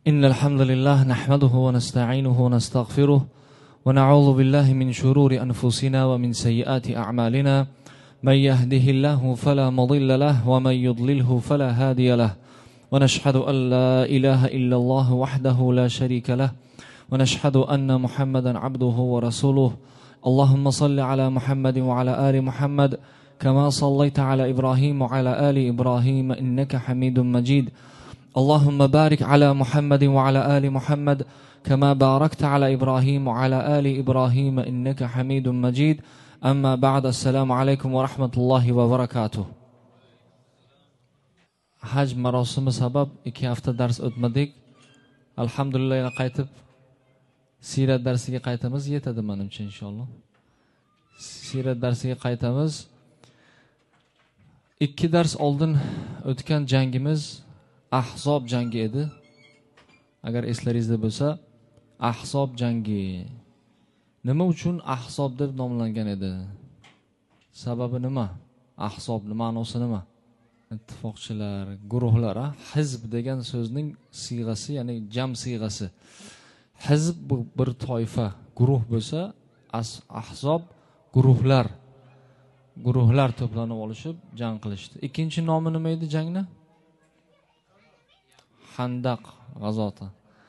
إن الحمد لله نحمده ونستعينه ونستغفره ونعوذ بالله من شرور أنفسنا ومن سيئات أعمالنا من يهده الله فلا مضل له ومن يضلله فلا هادي له ونشهد أن لا إله إلا الله وحده لا شريك له ونشهد أن محمدا عبده ورسوله اللهم صل على محمد وعلى آل محمد كما صليت على إبراهيم وعلى آل إبراهيم إنك حميد مجيد اللهم بارك على محمد وعلى آل محمد كما باركت على إبراهيم وعلى آل إبراهيم إنك حميد مجيد أما بعد السلام عليكم ورحمة الله وبركاته. Haj marosimi sabab 2 hafta dars o'tmadik. Alhamdulillah yana qaytib sirat darsiga qaytamiz, yetadi menimcha inshaalloh. Sirat darsiga qaytamiz. 2 dars oldin o'tgan jangimiz Ahzob jangi edi. Agar eslaringizda bo'lsa, Ahzob jangi. Nima uchun Ahzob deb nomlangan edi? Sababi nima? Ahzobning ma'nosi nima? Ittifoqchilar, guruhlar, hizb degan so'zning siyg'asi, ya'ni jam siyg'asi. Hizb bir toifa, guruh bo'lsa, ahzob guruhlar to'planib olishib jang qilishdi. Ikkinchi nomi nima edi jangni? Handaq g'azoti.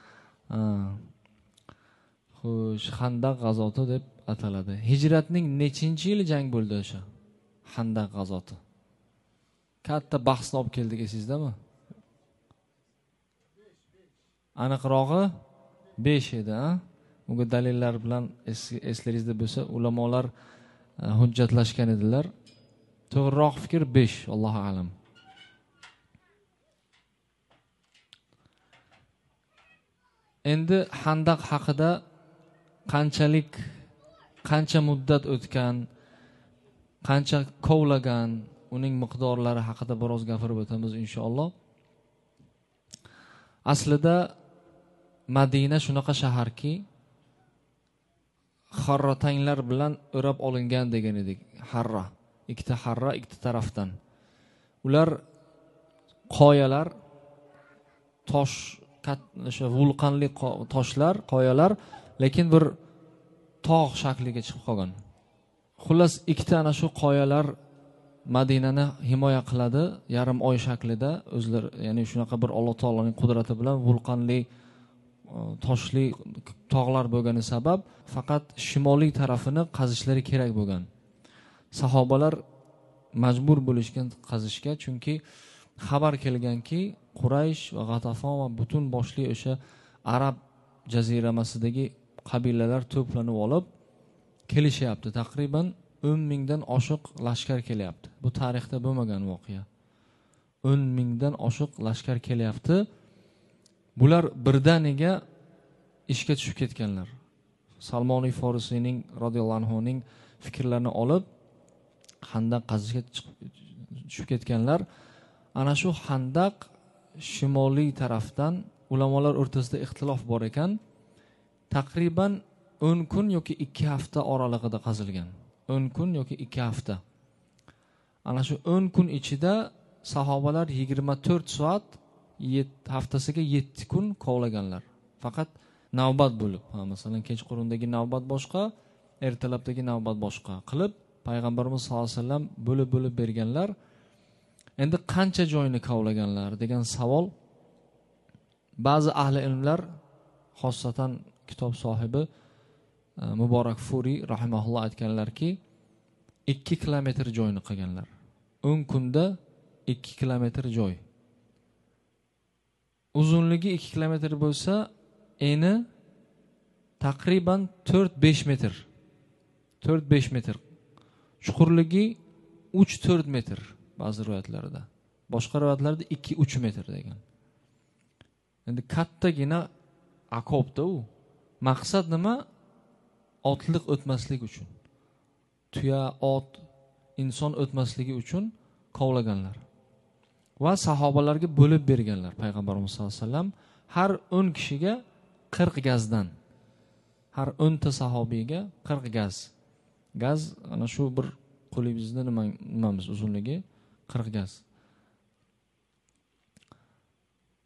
Xo'sh, Handaq g'azoti deb ataladi. Hijratning nechinchi yili jang bo'ldi o'sha? Handaq g'azoti. Katta bahsni olib keldik esizdami? Aniqrog'i 5 edi, ha? Unga dalillar bilan eslaringizda bo'lsa, ulamolar hujjatlashgan edilar. To'g'riroq fikr 5, Allohu a'lam. Endi Handaq haqida qancha muddat o'tgan, qancha kovlagan, uning miqdorlari haqida biroz gapirib o'tamiz inshaalloh. Aslida Madina shunaqa shaharki, harratanglar bilan o'rab olingan degan edik. Harra, ikkita tarafdan. Ular qoyalar, tosh, o'sha vulqonli toshlar, qoyalar, lekin bir tog' shakliga chiqib qolgan. Xullas, ikkita ana shu qoyalar Madinani himoya qiladi, yarim oy shaklida o'zlari, ya'ni shunaqa bir Alloh taoloning qudrati bilan vulqonli toshli tog'lar bo'lgani sabab faqat shimoliy tarafini qazishlari kerak bo'lgan. Sahobalar majbur bo'lishgan qazishga, chunki xabar kelganki, Quraysh va G'atafon va butun boshli o'sha Arab jaziramasidagi qabilalar to'planib olib kelishyapti. Taqriban 10 mingdan oshiq lashkar kelyapti. Bu tarixda bo'lmagan voqea. 10 mingdan oshiq lashkar kelyapti. Bular birdaniga ishga tushib ketganlar. Salmoniy Forisiyning radhiyallohu anhuning fikrlarini olib Handaq qazishga tushib ketganlar. Ana shu Handaq shimoliy tarafdan ulamolar o'rtasida ixtilof bor ekan, taqriban 10 kun yoki 2 hafta oralig'ida qazilgan. 10 kun yoki 2 hafta. Ana shu 10 kun ichida sahobalar 24 soat, haftasiga 7 kun kovlaganlar. Faqat navbat bo'lib, masalan, kechqurundagi navbat boshqa, ertalabdagi navbat boshqa qilib payg'ambarimiz sollallohu alayhi vasallam bo'lib berganlar. Endi qancha joyni kovlaganlar degan savol ba'zi ahli ilmlar, xossatan kitob sohibi Muborak Furi rahimahulloh aytganlarki, 2 kilometr joyni qilganlar. 10 kunda 2 kilometr joy. Uzunligi 2 kilometr bo'lsa, eni taqriban 4-5 metr. 4-5 metr. Chuqurligi 3-4 metr ba'zi rivoyatlarda. Boshqa rivoyatlarda 2-3 metr degan. Endi kattagina okopda u. Maqsad nima? Otliq o'tmaslik uchun. Tuya, ot, inson o'tmasligi uchun kovlaganlar. Va sahobalarga bo'lib berganlar payg'ambarimiz sollallohu alayhi vasallam. Har 10 kishiga 40 gazdan. Har 10 ta sahobiyga 40 gaz. Gaz ana shu bir qo'lingizda nimamiz uzunligi 40 gaz.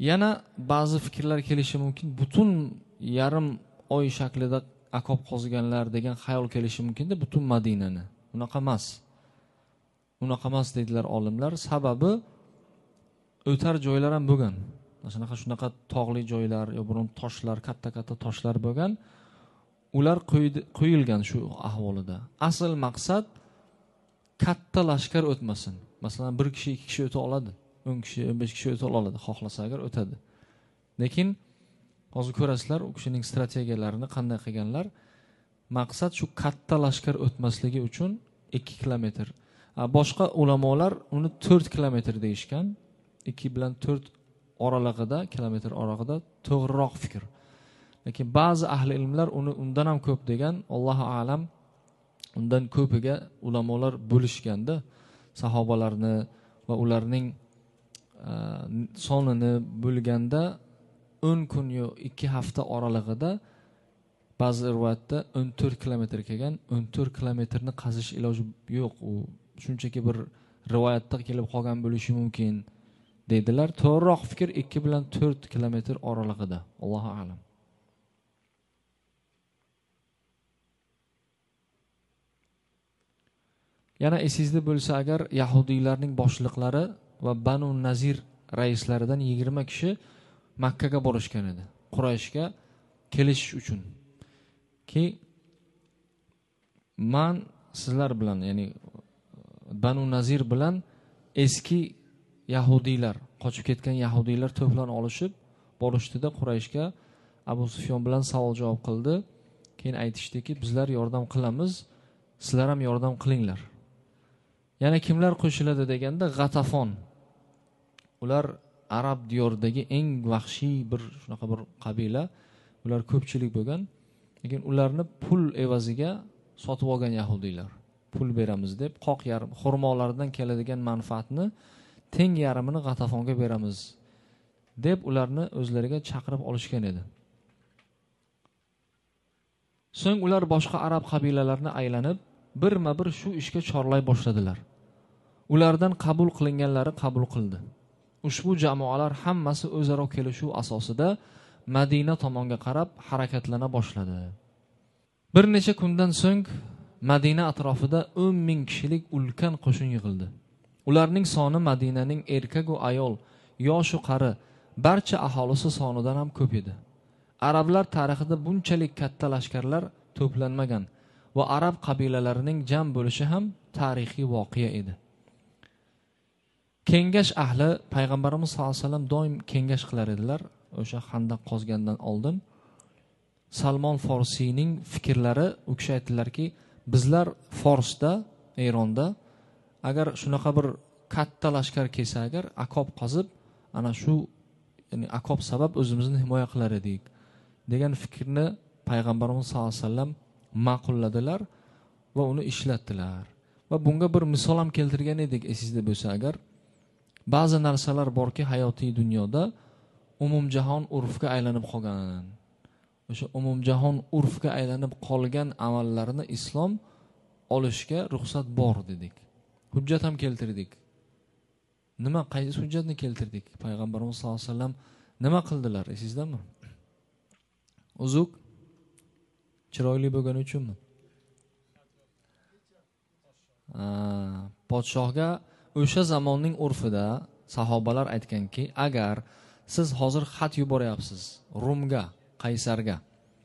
Yana ba'zi fikrlar kelishi mumkin, butun yarim oy shaklida akob qo'zganlar degan xayol kelishi mumkinda butun Madinani. Unaqa emas. Unaqa emas dedilar olimlar. Sababi o'tar joylar ham bo'lgan. Shunaqa tog'li joylar, yo burun toshlar, katta-katta toshlar bo'lgan. Ular qo'yilgan shu ahvolida. Asl maqsad katta lashkar o'tmasin. Masalan, 1 kishi, 2 kishi o'ta oladi. 10 kishi, 15 kishi o'ta oladi, xohlasa agar o'tadi. Lekin hozir ko'rasizlar, u kishining strategiyalarini qanday qilganlar. Maqsad shu katta lashkar o'tmasligi uchun 2 kilometr. Boshqa ulamolar uni 4 kilometr deyishgan. 2 bilan 4 oralig'ida, kilometr oralig'ida to'g'riroq fikr. Lekin ba'zi ahli ilmlar uni undan ham ko'p degan, Allohu a'lam, undan ko'piga ulamolar bo'lishganda, sahobalarni va ularning sonini bo'lganda 10 kun yo 2 hafta oralig'ida ba'zi rivoyatda 14 kilometr kelgan. 14 kilometrni qazish iloji yo'q. U shunchaki bir rivoyatda kelib qolgan bo'lishi mumkin dedilar. To'g'riroq fikr 2 bilan 4 kilometr oralig'ida. Allohu a'lam. Yana esingizda bo'lsa agar, yahudiylarning boshliqlari va Banu Nazir raislaridan 20 kishi Makka ga borishgan edi. Qurayshga kelishish uchun. Ki man sizlar bilan, ya'ni Banu Nazir bilan eski yahudiylar, qochib ketgan yahudiylar to'plan olishib borishdida Qurayshga Abu Sufyon bilan savol javob qildi. Keyin aytishdiki, bizlar yordam qilamiz, sizlar ham yordam qilinglar. Yana kimlar qo'shiladi deganda G'atafon. Ular Arab diyoridagi eng vahshiy bir shunaqa bir qabila. Ular ko'pchilik bo'lgan. Lekin ularni pul evaziga sotib olgan yahudiylar. Pul beramiz deb qoq yarim xurmolardan keladigan manfaatni teng yarmini G'atafonga beramiz deb ularni o'zlariga chaqirib olishgan edi. So'ng ular boshqa arab qabilalarini aylanib birma-bir shu ishga chorlay boshladilar. Ulardan qabul qilinganlari qabul qildi. Ushbu jamoalar hammasi o'zaro kelishuv asosida Madina tomonga qarab harakatlana boshladi. Bir necha kundan so'ng Madina atrofida 10 ming kishilik ulkan qo'shin yig'ildi. Ularning soni Madinaning erkak va ayol, yosh va qari barcha aholisi sonidan ham ko'p edi. Arablar tarixida bunchalik katta lashkarlar to'planmagan va arab qabilalarining jam bo'lishi ham tarixiy voqea edi. Kengash ahli payg'ambarimiz sollallohu alayhi vasallam doim kengash qilar edilar. O'sha Xandaq qozgandan oldin Salmon Forsiyning fikrlari, u kishi aytdilarki, bizlar Forsda, Eronda agar shunaqa bir katta lashkar kelsa agar akob qozib, ana shu, ya'ni akob sabab o'zimizni himoya qilar edik degan fikrni payg'ambarimiz sollallohu alayhi vasallam ma'qulladilar va uni ishlatdilar. Va bunga bir misol ham keltirgan edik, esingizda bo'lsa agar. Ba'zi narsalar borki, hayotiy dunyoda umumjahon urfga aylanib qolgan. O'sha umumjahon urfga aylanib qolgan amallarni islom olishga ruxsat bor dedik. Hujjat ham keltirdik. Nima, qaysi hujjatni keltirdik? Payg'ambarimiz sollallohu alayhi vasallam nima qildilar, esizdami? Uzuk chiroyli bo'lgani uchunmi? Podshohga o'sha zamonning urfida sahobalar aytganki, agar siz hozir xat yuboryapsiz Rumga, Qaysarga.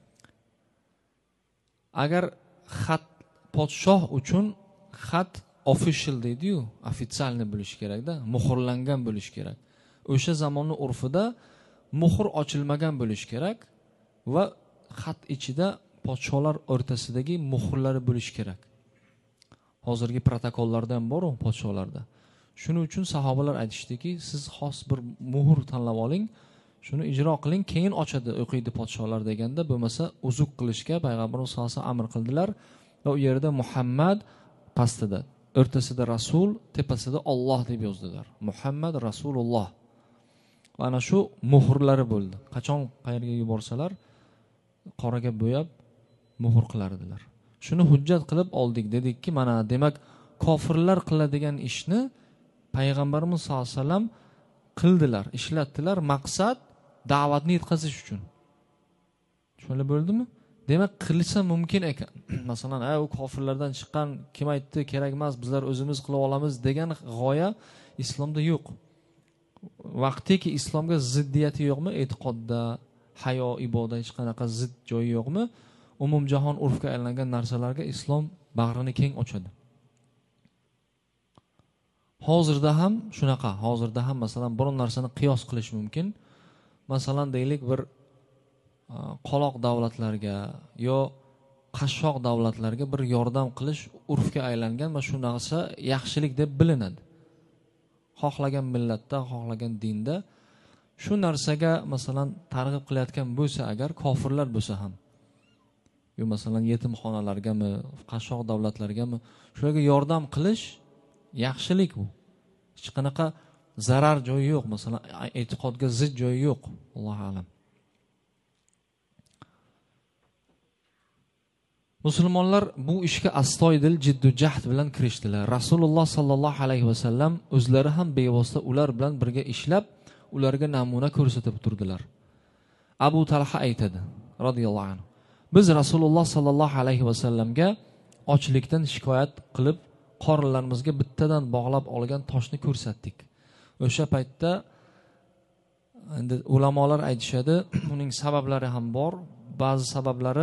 Agar xat podshoh uchun xat official deydi-yu, ofitsialni bo'lishi kerak-da, muhrlangan bo'lishi kerak. O'sha zamonning urfida muhr ochilmagan bo'lishi kerak va xat ichida podshohlar o'rtasidagi muhrlari bo'lishi kerak. Hozirgi protokollarda ham bor-ku podshohlarda. Shuning uchun sahobalar aytishdiki, siz xos bir muhr tanlab oling, shuni ijro qiling, keyin ochadi, o'qiydi podshohlar deganda, bo'lmasa uzuk qilishga payg'ambarimiz sollallohu alayhi vasallam amr qildilar va u yerda Muhammad pastida, o'rtasida Rasul, tepasida Alloh deb yozdilar. Muhammad Rasululloh. Va ana shu muhrlari bo'ldi. Qachon qayerga yuborsalar, qoraga bo'yab muhr qilardilar. Shuni hujjat qilib oldik, dedikki, mana demak kofirlar qiladigan ishni payg'ambarimiz sollallohu alayhi vasallam qildilar, ishlatdilar, maqsad da'vatni yetkazish uchun. Tushunib bo'ldimi? Demak, qilsa mumkin ekan. Masalan, u kofirlardan chiqqan kim aytdi, kerak emas, bizlar o'zimiz qilib olamiz degan g'oya islomda yo'q. Vaqtiki islomga ziddiyati yo'qmi? E'tiqodda, hayo, ibodat hech qanaqa zid joyi yo'qmi? Umumjahon urfga aylangan narsalarga islom bag'rini keng ochadi. Hozirda ham shunaqa. Hozirda ham masalan bir narsani qiyos qilish mumkin. Masalan, deylik bir qoloq davlatlarga yo qashshoq davlatlarga bir yordam qilish urfga aylangan va shu narsa yaxshilik deb bilinadi. Xohlagan millatda, xohlagan dinda shu narsaga masalan targ'ib qilayotgan bo'lsa agar kofirlar bo'lsa ham yo masalan yetimxonalargami, qashshoq davlatlargami shularga yordam qilish yaxshilik bu. Hech qanaqa zarar joyi yo'q, masalan e'tiqodga zid joyi yo'q. Allohu a'lam. Musulmonlar bu ishga astoydil jiddu jahd bilan kirishdilar. Rasululloh sallallohu alayhi vasallam o'zlari ham bevosita ular bilan birga ishlab, ularga namuna ko'rsatib turdilar. Abu Talha aytadi radhiyallohu anhu: Biz Rasululloh sallallohu alayhi vasallamga ochlikdan shikoyat qilib, qorinlarimizga bittadan bog'lab olgan toshni ko'rsatdik. O'sha paytda endi ulamolar aytishadi, uning sabablari ham bor. Ba'zi sabablari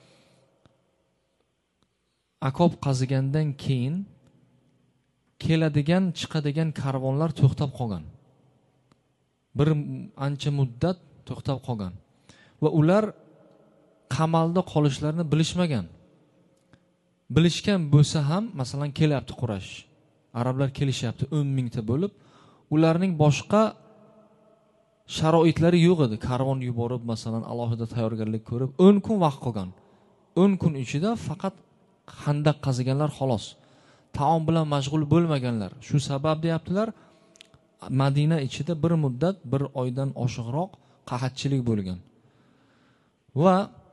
akob qazigandan keyin keladigan, chiqadigan karvonlar to'xtab qolgan. Bir ancha muddat to'xtab qolgan. Va ular qamalda qolishlarini bilishmagan. Bilishgan bo'lsa ham, masalan kelyapti Quraysh. Arablar kelishyapti 10 mingta bo'lib, ularning boshqa sharoitlari yo'q edi. Karvon yuborib, masalan, alohida tayyorgarlik ko'rib, 10 kun vaqt qolgan. 10 kun ichida faqat xandaq qaziganlar xolos. Taom bilan mashg'ul bo'lmaganlar. Shu sabab deyaptilar, Madina ichida bir muddat, bir oydan oshiqroq qahatchilik bo'lgan. Va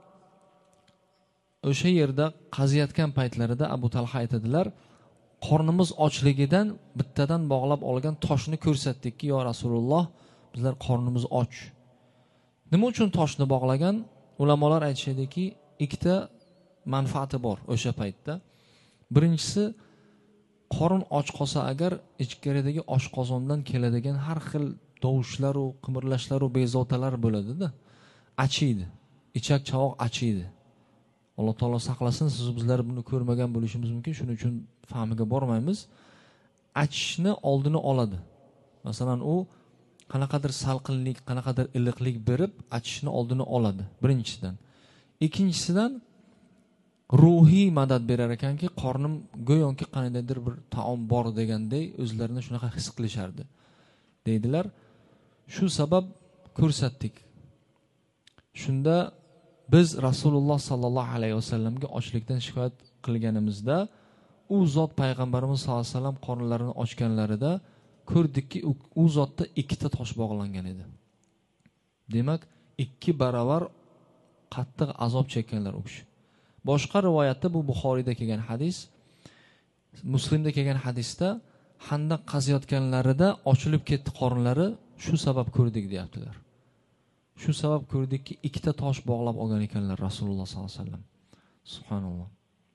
o'sha yerda qaziyotgan paytlarida Abu Talha aytadilar, qornimiz ochligidan bittadan bog'lab olgan toshni ko'rsatdikki, yo Rasululloh, bizlar qornimiz och. Nima uchun toshni bog'lagan? Ulamolar aytishadiki, ikkita manfaati bor o'sha paytda. Birinchisi, qorin och qolsa agar ichkaridagi oshqozondan keladigan har xil tovushlar va qimirlashlar va bezovtalar bo'ladi-da, achiydi. Ichak chavoq achiydi. Alloh taolo saqlasin, siz bizlar buni ko'rmagan bo'lishimiz mumkin, shuning uchun fahmiga bormaymiz. Achishni oldini oladi. Masalan, u qanaqadir salqinlik, qanaqadir iliqlik berib, achishni oldini oladi, birinchisidan. Ikkinchisidan ruhiy madad berar ekanki, qornim go'yoki qanaqadir bir taom bor deganday o'zlarini shunaqa his qilishardi. Deydilar, shu sabab ko'rsatdik. Shunda biz Rasululloh sallallohu alayhi vasallamga ochlikdan shikoyat qilganimizda, u zot payg'ambarimiz sollallohu alayhi vasallam qornlarini ochganlarida ko'rdikki, u zotda ikkita tosh bog'langan edi. Demak, 2 barobar qattiq azob chekkanlar u kishi. Boshqa rivoyatda, bu Buxoriyda kelgan hadis, Muslimda kelgan hadisda xandaq qaziyotganlarida ochilib ketdi qornlari, shu sabab ko'rdik deyaptilar. Shu sabab ko'rdikki, 2ta tosh bog'lab olgan ekanlar Rasululloh sollallohu alayhi vasallam. Subhanalloh.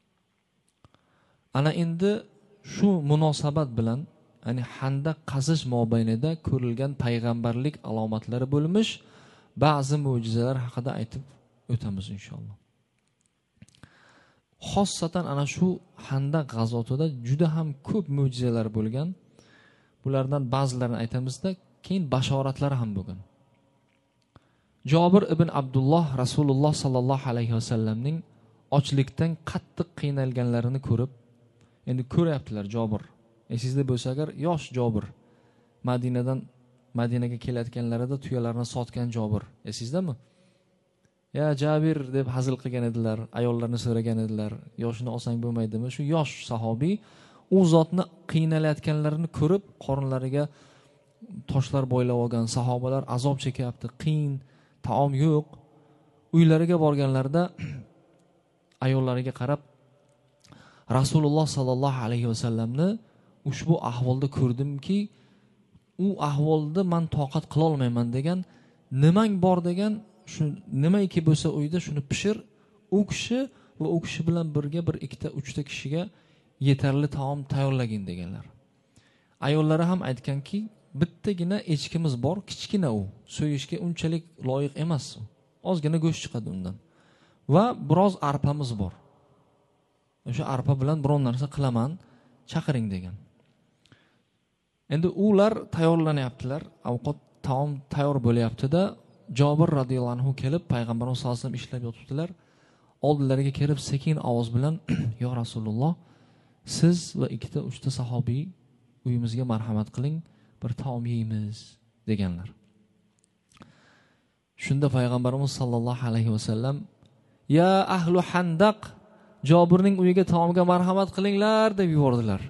Ana endi shu munosabat bilan, ya'ni xandaq qazish mobaynida ko'rilgan payg'ambarlik alomatlari bo'lmish ba'zi mo'jizalar haqida aytib o'tamiz inshaalloh. Xossatan ana shu xandaq g'azotida juda ham ko'p mo'jizalar bo'lgan. Bulardan ba'zilarini aytamizda, keyin bashoratlar ham bo'lgan. Jobir ibn Abdulloh Rasululloh sallallohu alayhi vasallamning ochlikdan qattiq qiynalganlarini ko'rib, endi ko'ryaptilar Jobir. Esingizda bo'lsa agar, yosh Jobir, Madinaga kelayotganlarida tuyalarni sotgan Jobir. Esingizdami? Ya Jabir deb hazil qilgan edilar, ayollarni so'ragan edilar, yoshini olsang bo'lmaydimi? Shu yosh sahobiy u zotni qiynalayotganlarini ko'rib, qorinlariga toshlar bo'ylab olgan sahobalar azob chekyapti, qiyin, taom yo'q. Uylariga borganlarida ayollariga qarab, Rasululloh sallallohu alayhi vasallamni ushbu ahvolda ko'rdimki, u ahvolda man toqat qila olmayman degan, nimang bor degan, shu nimaiki bo'lsa uyda shuni pishir, u kishi va u kishi bilan birga bir ikkita uchta kishiga yetarli taom tayyorlagin deganlar. Ayollari ham aytganki, bittagina echkimiz bor, kichkina u, so'yishga unchalik loyiq emas. Ozgina go'sht chiqadi undan. Va biroz arpamiz bor. O'sha arpa bilan biron narsa qilaman, chaqiring degan. Endi ular tayyorlanyaptilar, ovqat taom tayyor bo'lyapti-da, Jobir radhiyallohu anhu kelib payg'ambarimiz sollallohu alayhi vasallam ishlab yotibdilar. Oldilariga kelib sekin ovoz bilan "Yo Rasululloh, siz va ikkita uchta sahobiy uyimizga marhamat qiling, bir taom yeymiz" deganlar. Shunda payg'ambarimiz sollallohu alayhi vasallam "Ya ahlu Handaq, Jobirning uyiga taomga marhamat qilinglar" deb yubordilar.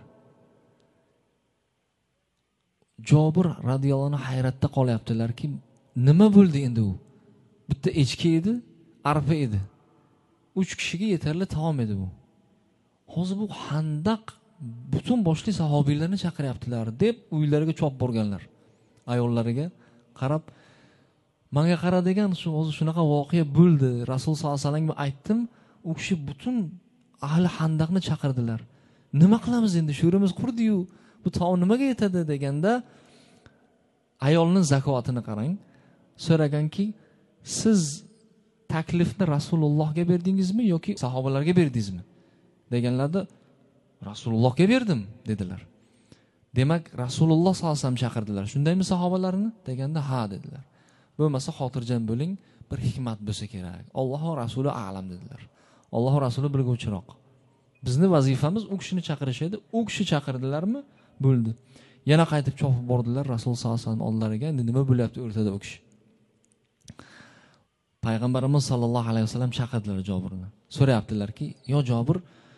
Jobir radhiyallohu anhu hayratda qolyaptilarki, nima bo'ldi endi u? Bitta echki edi, arpa edi. 3 kishiga yetarli taom edi bu. Hozir bu Handaq butun boshli sahobiylarni chaqiryaptilar deb uylariga chop borganlar. Ayollariga qarab, "Menga qara degan, shu hozir shunaqa voqea bo'ldi. Rasul sollallohu alayhi vasallamga aytdim, u kishi butun ahli Handaqni chaqirdilar. Nima qilamiz endi? Sho'rimiz qurdi-yu, bu taom nimaga yetadi?" deganda ayolning zakotini qarang. So'raganki, "Siz taklifni Rasulullohga berdingizmi yoki sahobalarga berdingizmi?" deganlarda, "Rasulullohga berdim" dedilar. Demak, Rasululloh sollallohu alayhi vasallam chaqirdilar. "Shundaymi sahobalarni?" deganda, "Ha" dedilar. "Bo'lmasa xotirjam bo'ling, bir hikmat bo'lsa kerak. Alloh va Rasuli a'lam" dedilar. Alloh va Rasuli bilguvchiroq. Bizni vazifamiz u kishini chaqirish edi. U kishi chaqirdilarmi? Bo'ldi. Yana qaytib chopib bordilar Rasul sollallohu alayhi vasallam oldilariga. Endi nima bo'lyapti o'rtada u kishi? Payg'ambarimiz sollallohu alayhi vasallam chaqirdilar Jobirni. So'rayaptilarki, "Yo Jobir,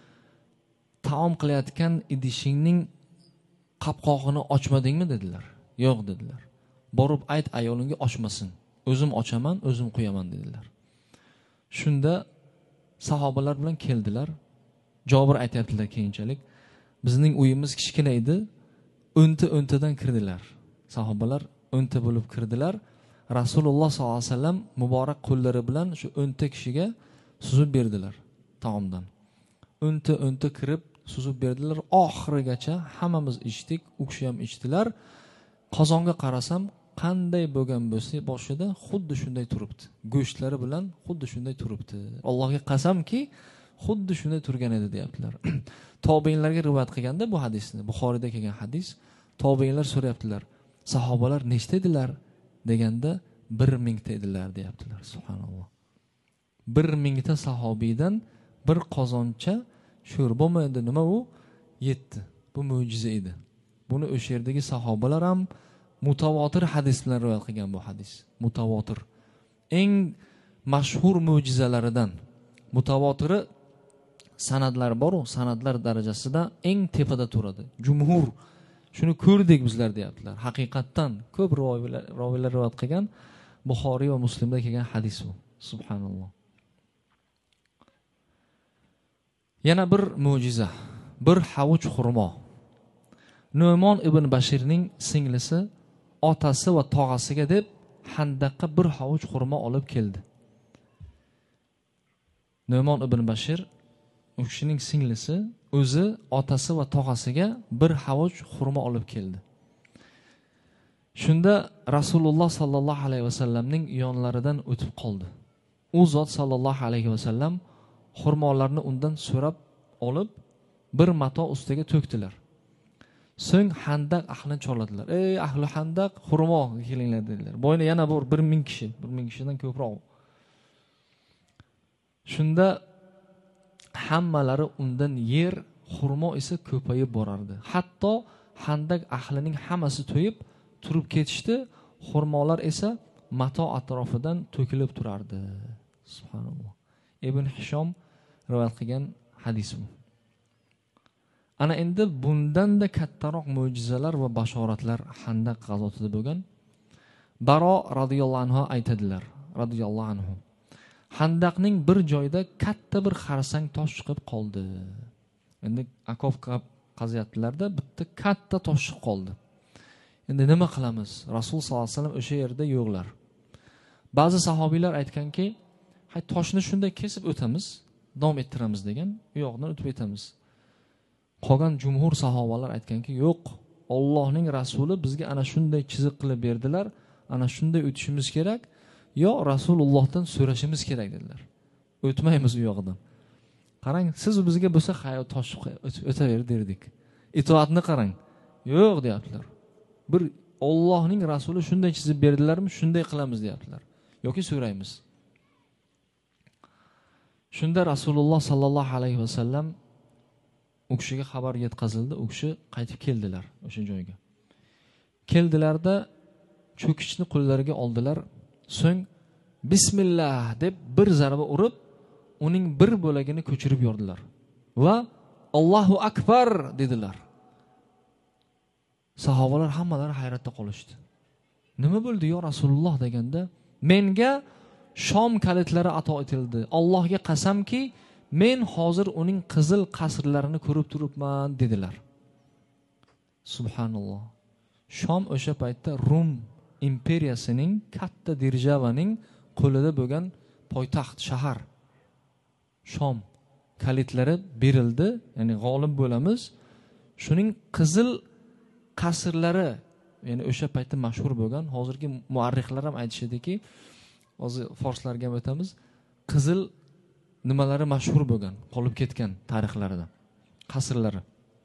taom qilayotgan idishingning qopqog'ini ochmadingmi?" dedilar. "Yo'q" dedilar. "Borib ayt ayolingga ochmasin. O'zim ochaman, o'zim qo'yaman" dedilar. Shunda sahobalar bilan keldilar. Jobir aytayaptilar keyinchalik, "Bizning uyimiz kichkina edi, o'ntadan kirdilar." Sahobalar o'nta bo'lib kirdilar. Rasululloh sollallohu alayhi vasallam muborak qo'llari bilan shu o'nta kishiga suzib berdilar taomdan. O'nta kirib suzib berdilar. Oxirigacha hammamiz ichdik, u kishi ham ichdilar. Qozonga qarasam, qanday bo'lgan bo'lsa, boshida xuddi shunday turibdi. Go'shtlari bilan xuddi shunday turibdi. Allohga qasamki, xuddi shunday turgan edi deyaptilar. Tobeinlarga rivoyat qilganda bu hadisni, Buxoriyda kelgan hadis, tobeinlar so'rayaptilar, "Sahobalar nechta edilar?" deganda 1000 ta edilar deyaptilar. Subhanalloh. 1000 ta sahobiydan bir qozoncha sho'rba endi nima u? 7. Bu mo'jiza edi. Buni o'sha yerdagi sahobalar ham mutavotir hadis bilan rivoyat qilgan bu hadis. Mutavotir. Eng mashhur mo'jizalaridan. Mutavotiri sanadlar bor, sanadlar darajasida eng tepada turadi. Jumhur shuni ko'rdik bizlar deyaptilar. Haqiqatdan ko'p roviylar rivoyat qilgan Buxoriy va Muslimda kelgan hadis bu. Subhanalloh. Yana bir mo'jiza. Bir havuch xurmo. Nu'mon ibn Bashirning singlisi otasi va tog'asiga deb Handaqqa bir havuch xurmo olib keldi. Nu'mon ibn Bashir u kishining singlisi o'zi otasi va tog'asiga bir havuch xurmo olib keldi. Shunda Rasululloh sallallohu alayhi vasallamning yonlaridan o'tib qoldi. U zot sallallohu alayhi vasallam xurmolarni undan so'rab olib bir mato ustiga to'kdilar. So'ng Handaq ahlini chorladilar. "Ey ahli Handaq, xurmo kelinglar" dedilar. Boyni yana 1000 kishi, 1000 kishidan ko'proq. Shunda hammalari undan yer, xurmo esa ko'payib borardi. Hatto Handaq ahlining hammasi to'yib turib ketishdi, xurmolar esa mato atrofidan to'kilib turardi. Subhanalloh. Ibn Hishom rivoyat qilgan hadis bu. Ana endi bundan-da kattaroq mo'jizalar va bashoratlar Handaq g'azotida bo'lgan. Baro radhiyallohu anhu aytadilar, radhiyallohu anhu. Handaqning bir joyda katta bir xarsang tosh chiqib qoldi. Endi akov qaziyatlarda bitta katta tosh chiqib qoldi. Endi nima qilamiz? Rasul sollallohu alayhi vasallam o'sha yerda yo'qlar. Ba'zi sahobiylar aytganki, hay toshni shunday kesib o'tamiz, davom ettiramiz degan, u yoqdan o'tib ketamiz. Qolgan jumhur sahobalar aytganki, yo'q, Allohning rasuli bizga ana shunday chiziq qilib berdilar, ana shunday o'tishimiz kerak, yo Rasulullohdan so'rashimiz kerak dedilar. O'tmaymiz u yoqdan. Qarang, siz bizga bo'lsa hayot toshib o'taver derdik. Itoatni qarang. Yo'q deyaptilar. Bir Allohning rasuli shunday chizib berdilarmi, shunday qilamiz deyaptilar. Yoki so'raymiz. Shunda Rasululloh sallallohu alayhi vasallam u kishiga xabar yetkazildi, u kishi qaytib keldilar o'sha joyga. Keldilarda cho'kichni qo'llariga oldilar, so'ng bismillah deb bir zarba urib, uning bir bo'lagini ko'chirib yordilar va Allohu akbar dedilar. Sahobalar hammalari hayratda qolishdi. Nima bo'ldi yo Rasululloh deganda, menga Shom kalitlari ato etildi. Allohga qasamki, men hozir uning qizil qasrlarini ko'rib turibman dedilar. Subhanalloh. Shom o'sha paytda Rum imperiyasining katta Dirjavaning qo'lida bo'lgan poytaxt shahar. Shom kalitlari berildi, ya'ni g'olib bo'lamiz. Shuning qizil qasrlari, ya'ni o'sha paytda mashhur bo'lgan, hozirgi muarrixlar ham aytishadiki, hozir forslarga ham o'tamiz, qizil nimalari mashhur bo'lgan, qolib ketgan tarixlarida, qasrlari.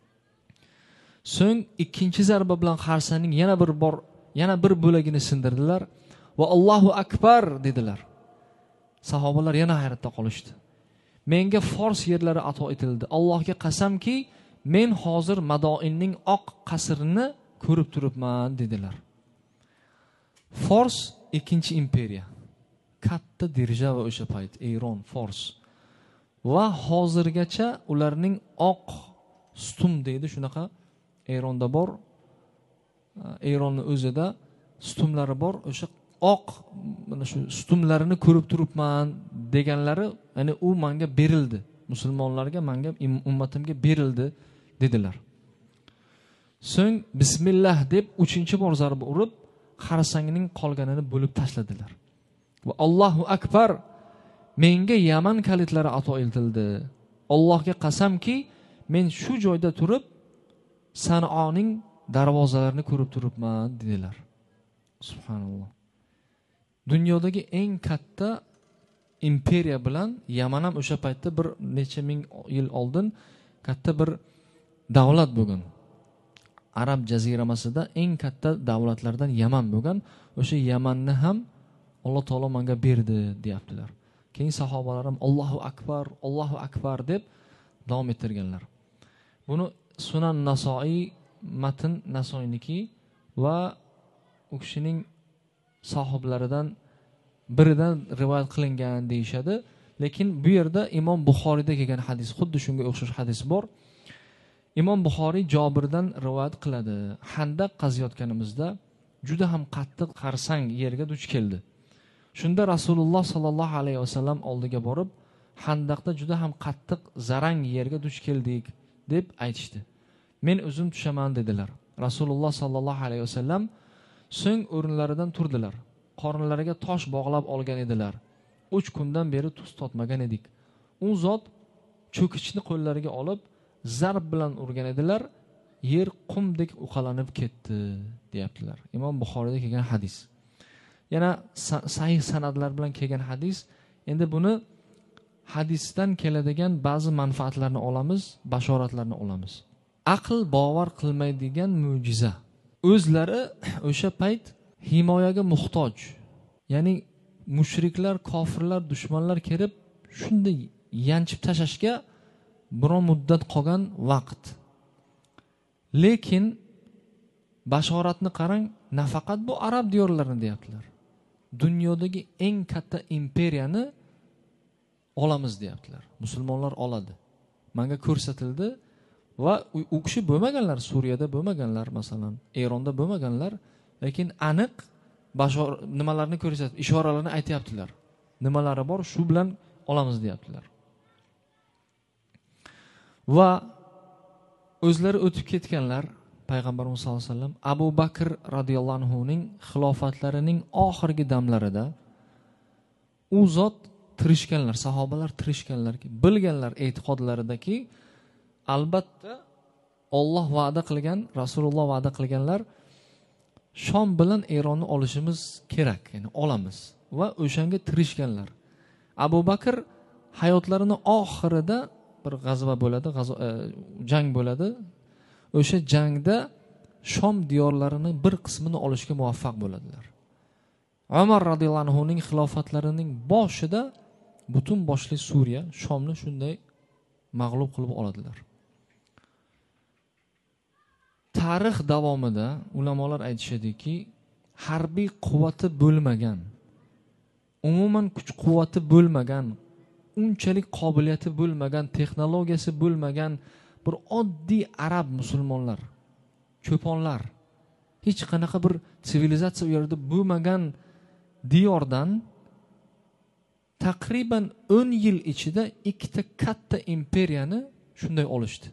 So'ng ikkinchi zarba bilan xarsaning yana bir bo'lagini sindirdilar va Allohu akbar dedilar. Sahobalar yana hayratda qolishdi. Menga Fors yerlari ato etildi. Allohga qasamki, men hozir Madoinning oq qasrini ko'rib turibman dedilar. Fors ikkinchi imperiya. Katta Dirjava o'sha payt, Eron, Fors. Va hozirgacha ularning oq stum deydi, shunaqa Eronda bor. Eronning o'zida stumlari bor. O'sha oq mana shu stumlarini ko'rib turibman deganlari, ya'ni u menga berildi. Musulmonlarga, menga, ummatimga berildi dedilar. So'ng bismillah deb 3-chi bor zarba urib, xarsangining qolganini bo'lib tashladilar. Va Allohu akbar, menga Yaman kalitlari ato etildi. Allohga qasamki, men shu joyda turib Sanoning darvozalarini ko'rib turibman dedilar. Subhanalloh. Dunyodagi eng katta imperiya bilan Yaman ham o'sha paytda bir necha ming yil oldin katta bir davlat bo'lgan. Arab jaziramasida eng katta davlatlardan Yaman bo'lgan. O'sha Yamanni ham Alloh taolo menga berdi deyaptilar. Keyin sahobalar ham Allohu akbar deb davom ettirganlar. Buni Sunan Nasoiy, matn Nasoiyniki va u kishining sohiblaridan biridan rivoyat qilingan deyishadi. Lekin bu yerda Imom Buxoriyda kelgan hadis, xuddi shunga o'xshash hadis bor. Imom Buxoriy Jobirdan rivoyat qiladi. Handaq qaziyotganimizda juda ham qattiq qarsang yerga duch keldi. Shunda Rasululloh sallallohu alayhi vasallam oldiga borib, Handaqda juda ham qattiq zarang yerga duch keldik deb aytishdi. Men o'zim tushaman dedilar. Rasululloh sallallohu alayhi vasallam so'ng o'rinlaridan turdilar. Qornlariga tosh bog'lab olgan edilar. 3 kundan beri tuz totmagan edik. U zot cho'kichni qo'llariga olib zarb bilan urgan edilar. Yer qumdek uqalanib ketdi deyaptilar. Imom Buxoriyda kelgan hadis. Yana sahih sanadlar bilan kelgan hadis. Endi buni hadisdan keladigan ba'zi manfaatlarni olamiz, bashoratlarni olamiz. Aql bovar qilmaydigan mo'jiza. O'zlari o'sha payt himoyaga muhtoj. Ya'ni mushriklar, kofirlar, dushmanlar kelib shunday yanchib tashashga biroz muddat qolgan vaqt. Lekin bashoratni qarang, nafaqat bu arab diyorlarini deyaptilar. Dunyodagi eng katta imperiyani olamiz deyaptilar. Musulmonlar oladi. Menga ko'rsatildi va u kishi bo'lmaganlar, Suriyada bo'lmaganlar, masalan, Eronda bo'lmaganlar, lekin aniq nimalarni ko'rsatib, ishoralarni aytayaptilar. Nimalari bor, shu bilan olamiz deyaptilar. Va o'zlari o'tib ketganlar, payg'ambarimiz sollallohu alayhi vasallam Abu Bakr radhiyallohu anhuning xilofatlarining oxirgi damlarida u zot tirishganlar, sahobalar tirishganlarki, bilganlar e'tiqodlaridaki, albatta Alloh va'da qilgan, Rasululloh va'da qilganlar, Shom bilan Eronni olishimiz kerak, ya'ni olamiz va o'shanga tirishganlar. Abu Bakr hayotlarini oxirida bir g'azva bo'ladi, jang bo'ladi. O'sha jangda Shom diyorlarining bir qismini olishga muvaffaq bo'ladilar. Umar radhiyallohu anhuning xilofatlarining boshida butun boshli Suriya, Shomni shunday mag'lub qilib oladilar. Tarix davomida ulamolar aytishadiki, harbiy quvvati bo'lmagan, umuman kuch-quvvati bo'lmagan, unchalik qobiliyati bo'lmagan, texnologiyasi bo'lmagan bir oddiy arab musulmonlar, cho'ponlar, hech qanaqa bir sivilizatsiya u yerda bo'lmagan diyordan taqriban 10 yil ichida ikkita katta imperiyani shunday olishdi.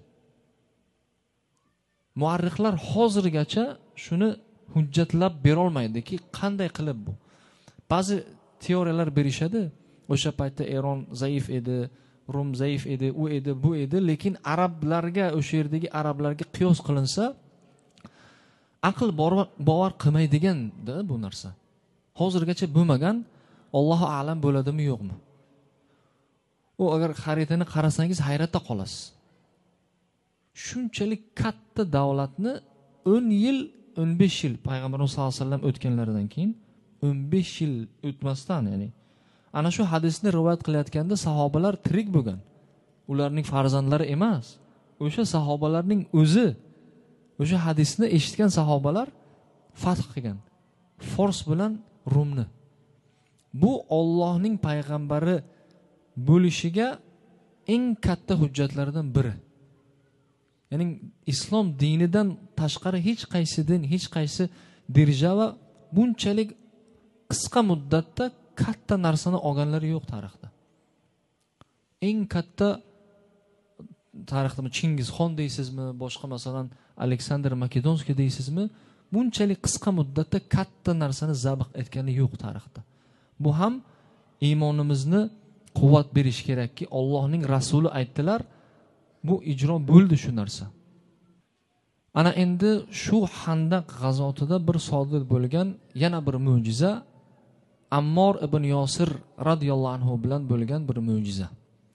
Muarrixlar hozirgacha shuni hujjatlab bera olmaydiki, qanday qilib bu. Ba'zi teoriyalar berishadi. O'sha paytda Eron zaif edi, Rum zaif edi, u edi, bu edi, lekin arablarga, o'sha yerdagi arablarga qiyos qilinsa, aql bovar qilmaydigan-da bu narsa. Hozirgacha bo'lmagan, Allohu a'lam bo'ladimi, yo'qmi? U agar xaritani qarasangiz hayratda qolasiz. Shunchalik katta davlatni 10 yil, 15 yil payg'ambarimiz sollallohu alayhi vasallam o'tganlaridan keyin 15 yil o'tmasdan, ya'ni ana shu hadisni rivoyat qilayotganda sahobalar tirik bo'lgan. Ularning farzandlari emas. O'sha sahobalarning o'zi, o'sha hadisni eshitgan sahobalar fath qilgan. Fors bilan Rumni. Bu Allohning payg'ambari bo'lishiga eng katta hujjatlardan biri. Ya'ni islom dinidan tashqari hech qaysi din, hech qaysi dirjava bunchalik qisqa muddatda katta narsani olganlari yo'q tarixda. Eng katta tarixda Chingizxon deysizmi, boshqa masalan Aleksandr Makedonskiy deysizmi, bunchalik qisqa muddatda katta narsani zabh etgani yo'q tarixda. Bu ham iymonimizni quvvat berish kerakki, Allohning rasuli aytdilar, bu ijro bo'ldi shu narsa. Ana endi shu Handaq g'azotida bir sodir bo'lgan yana bir mo'jiza Ammor ibn Yosir radhiyallohu anhu bilan bo'lgan bir mo'jiza.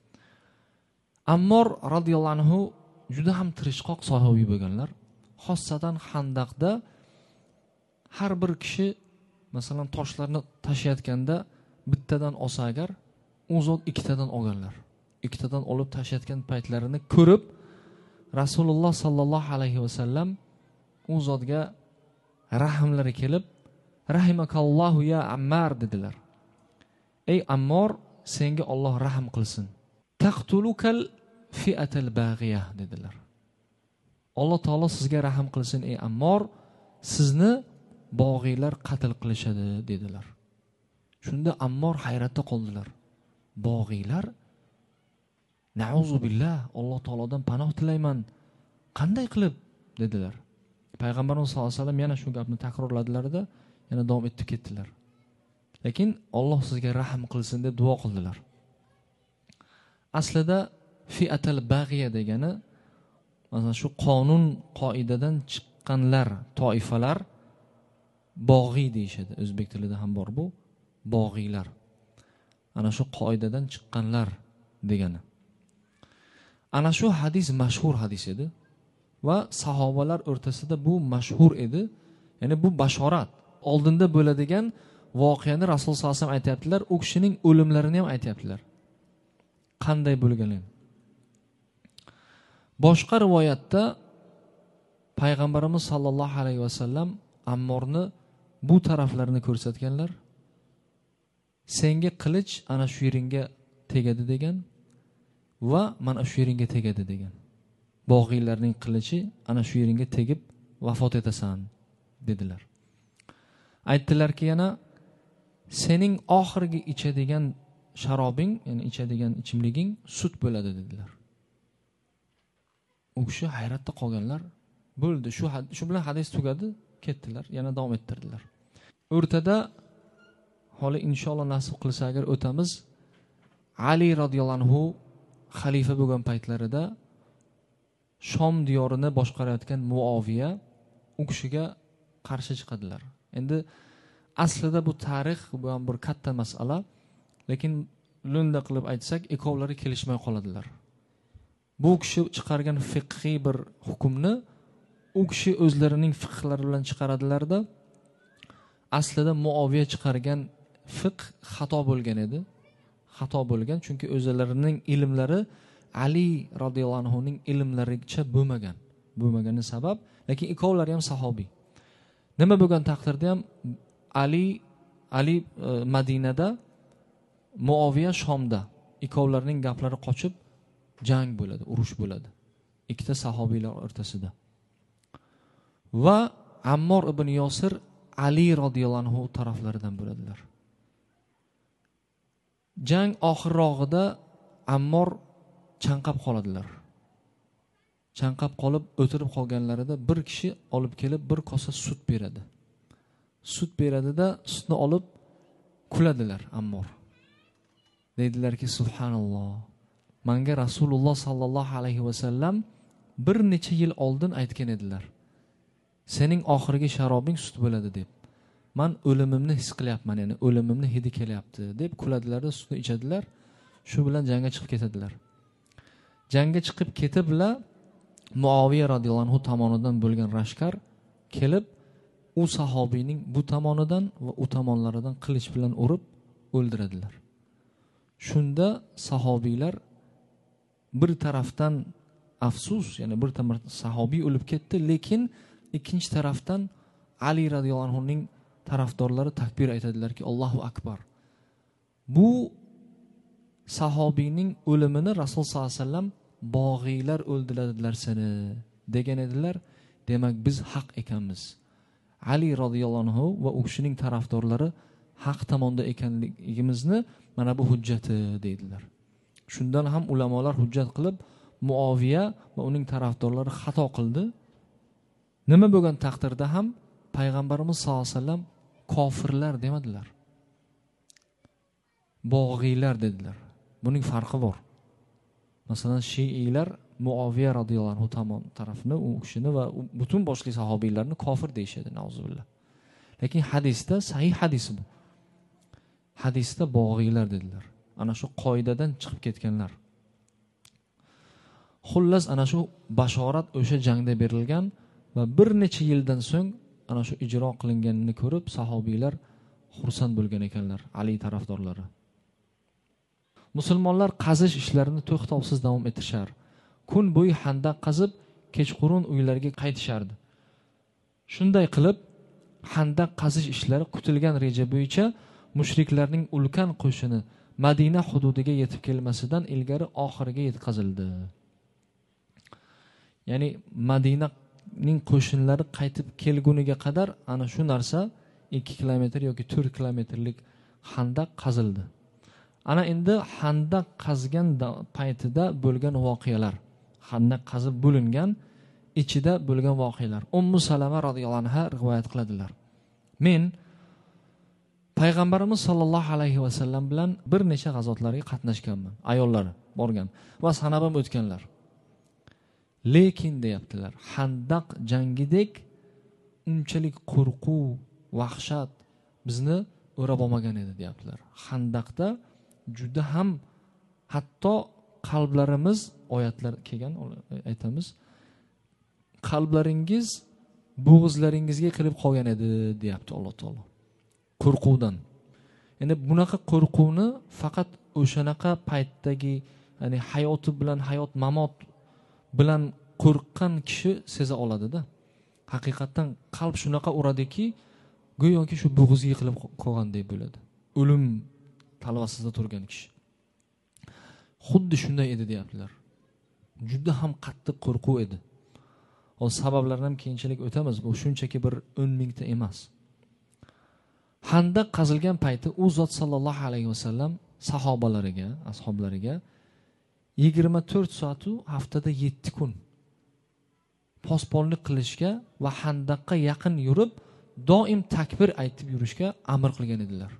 Ammor radhiyallohu anhu juda ham tirishqoq sahobiy bo'lganlar. Xossatan Handaqda har bir kishi masalan toshlarni tashiyotganda bittadan olsa agar, u zot ikkitadan olganlar. Ikkitadan olib tashiyotgan paytlarini ko'rib, Rasululloh sallallohu alayhi vasallam u zotga rahmlari kelib, rahimakallohu ya Ammar dedilar. Ey Ammor, senga Alloh rahm qilsin. Taqtulukal fi'atal bag'iyah dedilar. Alloh taolo sizga rahm qilsin ey Ammor, sizni bog'iylar qatl qilishadi dedilar. Shunda Ammor hayratda qoldilar. Bog'iylar? Na'uzu billah, Alloh taolodan panoh tilayman. Qanday qilib dedilar. Payg'ambarimiz sollallohu alayhi vasallam yana shu gapni takrorladilar-da, yana davom etib ketdilar. Lekin Alloh sizga rahm qilsin deb duo qildilar. Aslida fi'atal bag'iya degani masalan shu qonun qoidadan chiqqanlar, toifalar bog'iy deyishadi. O'zbek tilida ham bor bu, bog'iylar. Ana shu qoidadan chiqqanlar degani. Ana shu hadis mashhur hadis edi va sahobalar o'rtasida bu mashhur edi. Ya'ni bu bashorat, oldinda bo'ladigan voqeani Rasul sollallohu alayhi vasallam aytayaptilar, u kishining o'limlarini ham aytayaptilar. Qanday bo'lganini. Boshqa rivoyatda payg'ambarimiz sollallohu alayhi vasallam Ammorni bu taraflarini ko'rsatganlar. Senga qilich ana shu yeringga tegadi degan va mana shu yeringga tegadi degan. Bog'iylarning qilichi ana shu yeringga tegib vafot etasan dedilar. Aytdilarki yana sening oxirgi ichadigan sharobing, ya'ni ichadigan ichimliging sut bo'ladi dedilar. U kishi hayratda qolganlar. bo'ldi. Shu bilan hadis tugadi, ketdilar, yana davom ettirdilar. O'rtada hali inshaalloh nasib qilsa agar o'tamiz, Ali radhiyallohu anhu xalifa bo'lgan paytlarida Shom diyorini boshqarayotgan Muaviya u kishiga qarshi chiqadilar. Endi aslida bu tarix bu ham bir katta masala, lekin lo'nda qilib aytsak, ikkovlari kelishmay qoladilar. Bu kishi chiqargan fiqhiy bir hukmni u kishi o'zlarining fiqhlari bilan chiqaradilarda, aslida Muaviya chiqargan fiqh xato bo'lgan edi. Xato bo'lgan, chunki o'zlarining ilmlari Ali radhiyallohu anhu ning ilmlaricha bo'lmagani sabab, lekin ikkovlari ham sahobiy. Nima bo'lgan taqdirda ham Ali Madinada, Muaviya Shomda, ikkovlarining gaplari qochib jang bo'ladi, urush bo'ladi. Ikkita sahobiylar o'rtasida. Va Ammor ibn Yosir Ali radhiyallohu anhu taraflaridan bo'ladilar. Jang oxirrog'ida Ammor chanqab qoladilar. Chanqab qolib o'tirib qolganlarida bir kishi olib kelib bir kosa sut beradi. Sut beradida sutni olib kuladilar Ammor. Deydilarki, subhanalloh. Menga Rasululloh sallallohu alayhi va sallam bir necha yil oldin aytgan edilar. Sening oxirgi sharobing sut bo'ladi deb. Men o'limimni his qilyapman, ya'ni o'limimni hidi kelyapti deb kuladilar, sutni ichadilar. Shu bilan jangga chiqib ketadilar. Jangga chiqib ketiblar, Muaviya radhiyallohu anhu tomonidan bo'lgan lashkar kelib, u sahobiyning bu tomonidan va u tomonlaridan qilich bilan urib o'ldiradilar. Shunda sahobiylar bir tarafdan afsus, ya'ni bir tarafdan sahobiy o'lib ketdi, lekin ikkinchi tarafdan Ali radhiyallohu anhu ning tarafdorlari takbir aytadilarki, Allohu akbar. Bu sahobiyning o'limini Rasul sollallohu alayhi vasallam bog'iylar o'ldiradilar seni degan edilar. Demak biz haq ekanmiz. Ali radhiyallohu anhu va u kishining tarafdorlari haq tomonda ekanligimizni mana bu hujjati deydilar. Shundan ham ulamolar hujjat qilib, Muaviya va uning tarafdorlari xato qildi. Nima bo'lgan taqdirda ham payg'ambarimiz sollallohu alayhi vasallam kofirlar demadilar. Bog'iylar dedilar. Buning farqi bor. Masalan, Shiiylar Muaviya radhiyallohu anhu tarafini, u kishini va butun boshli sahobiylarni kofir deyshadi, nauzubillah. Lekin hadisda, sahih hadis bu. Hadisda bog'iylar dedilar. Ana shu qoidadan chiqib ketganlar. Xullas ana shu bashorat o'sha jangda berilgan va bir necha yildan so'ng ana shu ijro qilinganini ko'rib sahobiylar xursand bo'lgan ekanlar, Ali tarafdorlari. Musulmonlar qazish ishlarini to'xtovsiz davom ettirishar. Kun bo'yi handaq qazib, kechqurun uylariga qaytishardi. Shunday qilib, handaq qazish ishlari kutilgan reja bo'yicha mushriklarning ulkan qo'shini Madina hududiga yetib kelmasidan ilgari oxiriga yetkazildi. Ya'ni Madinaning qo'shinlari qaytib kelguniga qadar ana shu narsa 2 kilometr yoki 4 kilometrlik handaq qazildi. Ana endi handaq qazgan paytida bo'lgan voqealar, handaq qazib bo'lingan ichida bo'lgan voqealar. Ummu Salama radhiyallohu anha rivoyat qiladilar. Men payg'ambarimiz sollallohu alayhi va sallam bilan bir necha g'azotlarga qatnashganman. Ayollar borgan va sanab ham o'tganlar. Lekin deyaptilar, handaq jangidek unchalik qo'rquv, vahshat bizni o'rab olmagan edi deyaptilar. Handaqda juda ham hatto qalblarimiz, oyatlar kelgan aytamiz, qalblaringiz bo'g'izlaringizga kirib qolgan edi deyapti Alloh taolo. Qo'rquvdan. Ya'ni bunaqa qo'rquvni faqat o'shanaqa paytdagi, ya'ni hayoti bilan, hayot mamot bilan qo'rqqan kishi seza oladi-da. Haqiqatan qalb shunaqa uradiki, go'yoki shu bo'g'izga yiqilib qolgandek bo'ladi. O'lim talvasida turgan kishi. Xuddi shunday edi deyaptilar. Juda ham qattiq qo'rquv edi. O sabablarni ham keyinchalik o'tamiz. Bu shunchaki bir 10 mingta emas. Handaq qazilgan payti u zot sallallohu alayhi vasallam sahobalariga, ashablariga 24 soat haftada 7 kun posbonlik qilishga va handaqqa yaqin yurib doim takbir aytib yurishga amr qilgan edilar.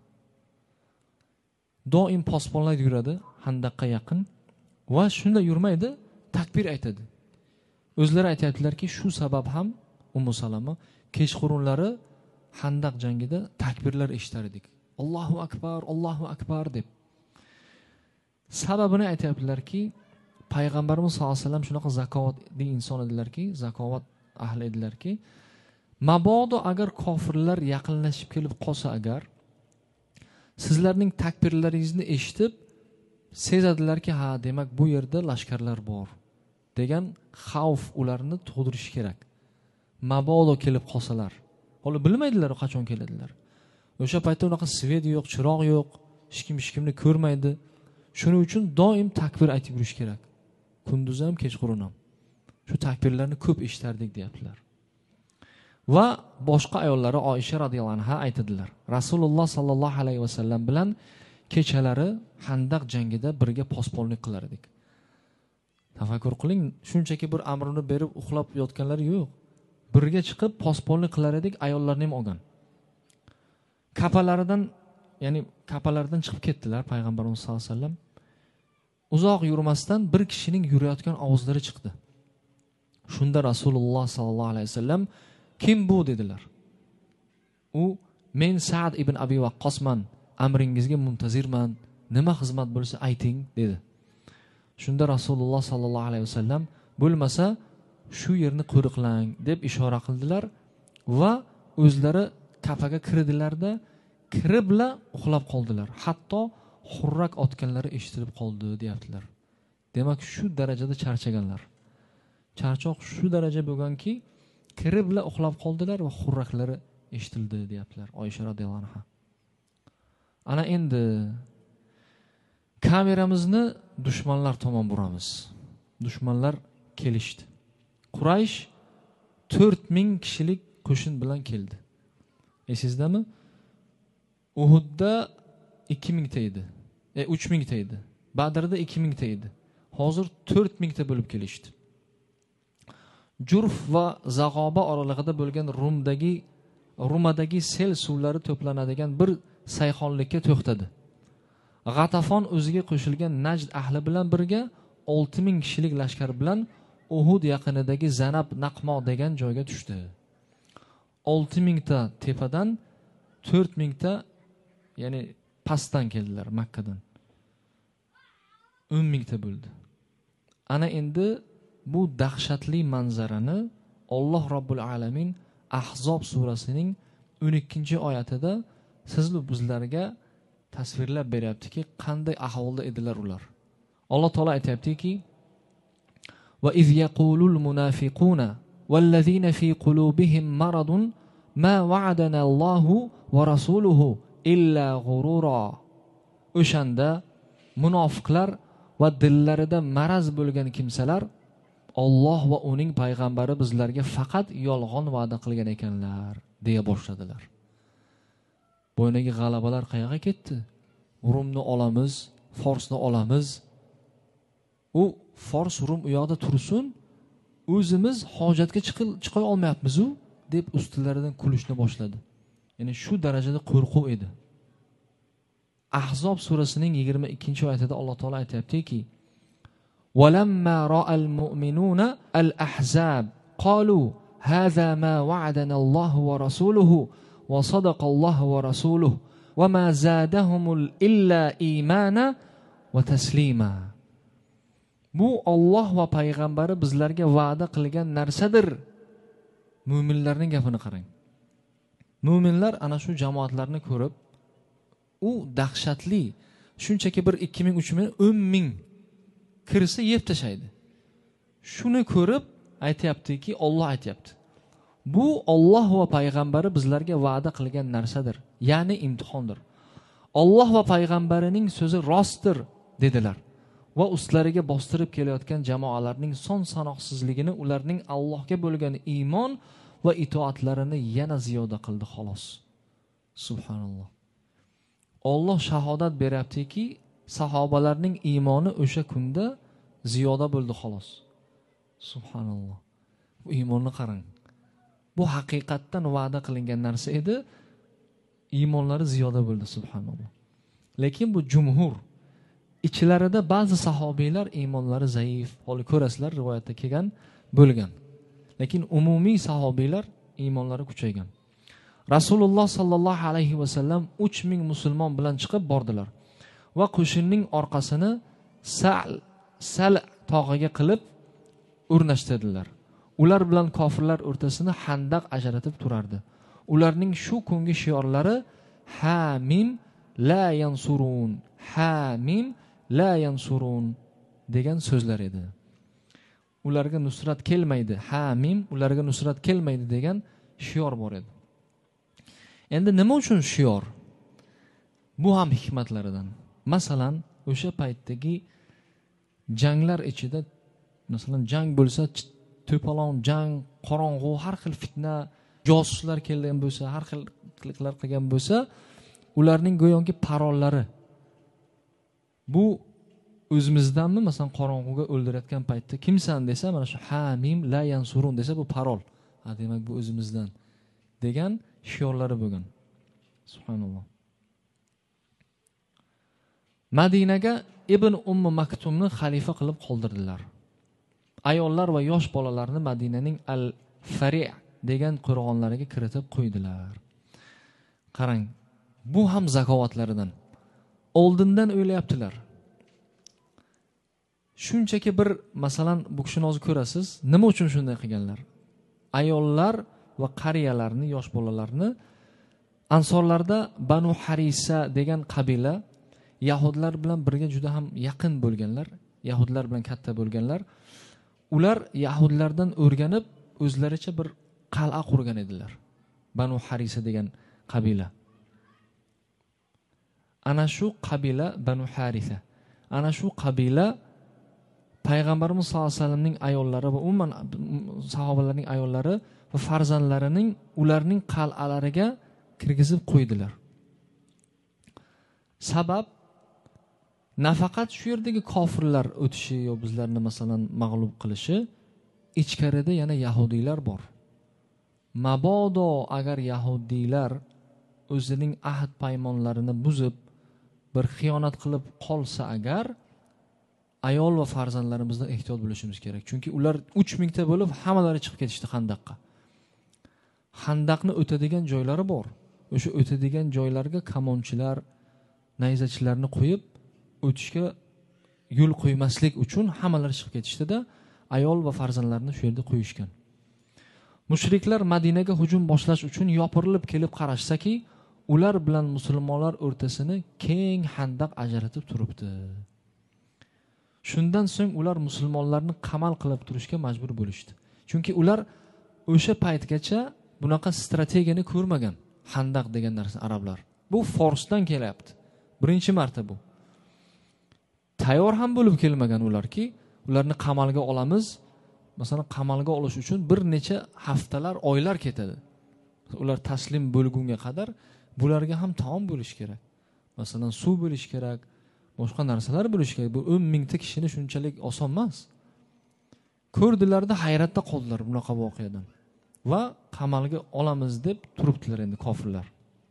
Doim posbonlar yuradi handaqqa yaqin va shunda yurmaydi, takbir aytadi. O'zlari aytayaptilarki, shu sabab ham Ummu Salama kechqurunlari handaq jangida takbirlar eshitar edik. Allohu akbar deb. Sababini aytayaptilarki, Payg'ambarimiz sollallohu alayhi vasallam shunaqa zakovatli inson edilarki, zakovat ahli edilarki, mabodo agar kofirlar yaqinlashib kelib qolsa agar, sizlarning takbirlaringizni eshitib sezadilarki, ha, demak bu yerda lashkarlar bor degan xavf ularni tug'dirishi kerak. Mabodo kelib qolsalar, hali bilmaydilar qachon keladilar. O'sha paytda unaqa svet yo'q, chiroq yo'q, hech kimni ko'rmaydi. Shuning uchun doim takbir aytib yurish kerak. Kunduz ham, kechqurun ham. Shu takbirlarni ko'p eshitardik deyaptilar. Va boshqa ayollari Oysha radhiyallohu anha aytadilar. Rasululloh sallallohu alayhi vasallam bilan kechalari Handaq jangida birga posbonlik qilar edik. Tafakkur qiling, shunchaki bir amrini berib uxlab yotganlari yo'q. Birga chiqib posbonlik qilar edik, ayollarni ham olgan. Kapalaridan chiqib ketdilar Payg'ambarimiz sollallohu alayhi vasallam. Uzoq yurmasdan bir kishining yurayotgan ovozlari chiqdi. Shunda Rasululloh sallallohu alayhi vasallam, "Kim bu?" dedilar. U, "Men Sa'd ibn Abi Waqqosman, amringizga muntazirman. Nima xizmat bo'lsa ayting" dedi. Shunda Rasululloh sallallohu alayhi vasallam, "Bo'lmasa shu yerni qo'riqlang" deb ishora qildilar va o'zlari kapaga kirdilarda, kiribla uxlab qoldilar. Hatto xurrak otganlari eshitilib qoldi deyaptilar. Demak, shu darajada charchaganlar. Charchoq shu daraja bo'lganki, kiribla uxlab qoldilar va xurraklari eshitildi deyaptilar Oysha radhiyallohu anha. Ana endi kameramizni dushmanlar tomon buramiz. Dushmanlar kelishdi. Quraysh 4000 kishilik qo'shin bilan keldi. Esizdami? Uhudda 2000 ta edi. 3000 ta edi. Badrda 2000 ta edi. Hozir 4000 ta bo'lib kelishdi. Jurf va Zag'oba oralig'ida bo'lgan Rumadagi sel suvlari to'planadigan bir sayxonlikka to'xtadi. G'atafon o'ziga qo'shilgan Najd ahli bilan birga 6000 kishilik lashkar bilan Uhud yaqinidagi Zanab Naqmo degan joyga tushdi. 6000 ta tepadan, 4000 ta ya'ni pastdan keldilar Makkadan. 10,000 ta bo'ldi. Ana endi bu dahshatli manzarani Alloh Rabbul Alamin Ahzob surasining 12-oyatida sizlar bizlarga tasvirlab beryaptiki, qanday ahvolda edilar ular. Alloh taolo aytayaptiki: "Va iz yaqulul munafiquna wallazina fi qulubihim maradun ma wa'adana Allohu va rasuluhu illa g'urura." O'shanda munofiqlar va dillarida maraz bo'lgan kimsalar Alloh va uning payg'ambari bizlarga faqat yolg'on va'da qilgan ekanlar deya boshladilar. Bo'ynaga g'alabalar qayerga ketdi? Rumni olamiz, Forsni olamiz. U Fors, Rum u yoqda tursin, o'zimiz hojatga chiqa olmayapmiz-u deb ustilaridan kulishni boshladi. Ya'ni shu darajada qo'rquv edi. Ahzob surasining 22-oyatida Alloh taolo aytayaptiki: "Walamma ra'al mu'minuna al-ahzab qalu hadha ma wa'adana Allohu va rasuluhu va sadaqa Allohu va rasuluhu va ma zadahum illa imana va taslima." Bu Alloh va payg'ambari bizlarga va'da qilgan narsadir. Mu'minlarning gapini qarang. Mu'minlar ana shu jamoatlarni ko'rib, u dahshatli, shunchaki bir 2000, 3000, 10000 kirsa yeb tashlaydi. Shuni ko'rib aytayaptiki, Alloh aytayapti. Bu Alloh va payg'ambari bizlarga va'da qilgan narsadir, ya'ni imtihondir. Alloh va payg'ambarining so'zi rostdir dedilar. Va ustlariga bostirib kelayotgan jamoalarning son sanoqsizligini, ularning Allohga bo'lgan iymon va itoatlarini yana ziyoda qildi xolos. Subhanalloh. Alloh shahodat beryaptiki, sahobalarning iymoni o'sha kunda ziyoda bo'ldi xolos. Subhanalloh. Bu iymonni qarang. Bu haqiqatdan va'da qilingan narsa edi. Iymonlari ziyoda bo'ldi, subhanalloh. Lekin bu jumhur. Ichlarida ba'zi sahobiylar iymonlari zaif, holi ko'rasizlar rivoyatda kelgan bo'lgan. Lekin umumiy sahobiylar iymonlari kuchaygan. Rasululloh sallallohu alayhi va sallam 3000 musulmon bilan chiqib bordilar va qo'shinning orqasini sal tog'iga qilib o'rnashtirdilar. Ular bilan kofirlar o'rtasini handaq ajratib turardi. Ularning shu kungi shiorlari Hamim la yansurun, Hamim la yansurun degan so'zlar edi. Ularga nusrat kelmaydi, Hamim ularga nusrat kelmaydi degan shior bor edi. Endi nima uchun shior? Bu ham hikmatlaridan. Masalan, o'sha paytdagi janglar ichida, masalan, jang bo'lsa, to'polon jang, qorong'u, har xil fitna, josuslar kelgan bo'lsa, har xil qiliklar qilgan bo'lsa, ularning go'yoki parollari. Bu o'zimizdanmi, masalan, qorong'uga o'ldirayotgan paytda kimsan desa, mana shu Hamim la yansurun desa, bu parol. Demak, bu o'zimizdan degan shiorlari bo'lgan. Subhanalloh. Madinaga Ibn Maktumni xalifa qilib qoldirdilar. Ayollar va yosh bolalarni Madinaning Al-Fari' degan qo'rg'onlariga kiritib qo'ydilar. Qarang, bu ham zakovatlaridan. Oldindan o'ylayaptilar. Shunchaki bir, masalan, bu kishini hozir ko'rasiz, nima uchun shunday qilganlar? Ayollar va qariyalarni, yosh bolalarni, Ansorlarda Banu Harisa degan qabila Yahudlar bilan birga juda ham yaqin bo'lganlar, Yahudlar bilan katta bo'lganlar. Ular Yahudlardan o'rganib, o'zlaricha bir qal'a qurgan edilar. Banu Harisa degan qabila. Ana shu qabila Banu Harisa. Ana shu qabila Payg'ambarimiz sollallohu alayhi vasallamning ayollari va umuman sahobalarning ayollari va farzandlarining ularning qal'alariga kirgizib qo'ydilar. Sabab nafaqat shu yerdagi kofirlar o'tishi yo bizlarni masalan mag'lub qilishi, ichkarida yana yahudiylar bor. Mabodo agar yahudiylar o'zining ahd paymonlarini buzib bir xiyonat qilib qolsa agar, ayol va farzandlarimizdan ehtiyot bo'lishimiz kerak. Chunki ular 3000 ta bo'lib hammalari chiqib ketishdi Xandaqqa. Xandaqni o'tadigan joylari bor. O'sha o'tadigan joylarga kamonchilar, nayzachilarni qo'yib o'tishga yo'l qo'ymaslik uchun hammalari chiqib ketishdi-da, ayol va farzandlarni shu yerda qo'yishgan. Mushriklar Madinaga hujum boshlash uchun yopirilib kelib qarashsaki, ular bilan musulmonlar o'rtasini keng handaq ajratib turibdi. Shundan so'ng ular musulmonlarni qamal qilib turishga majbur bo'lishdi. Chunki ular o'sha paytgacha bunaqa strategiyani ko'rmagan. Handaq degan narsa arablar. Bu Forsdan kelyapti. Birinchi marta bu. Tayyor ham bo'lib kelmagan ularki, ularni qamalga olamiz. Masalan, qamalga olish uchun bir necha haftalar, oylar ketadi. Ular taslim bo'lgunga qadar bularga ham taom bo'lish kerak. Masalan, suv bo'lish kerak, boshqa narsalar bo'lish kerak. Bu 10 mingta kishini shunchalik oson emas. Ko'rdilarda hayratda qoldilar bunaqa voqeadan. Va qamalga olamiz deb turibdilar endi kofirlar.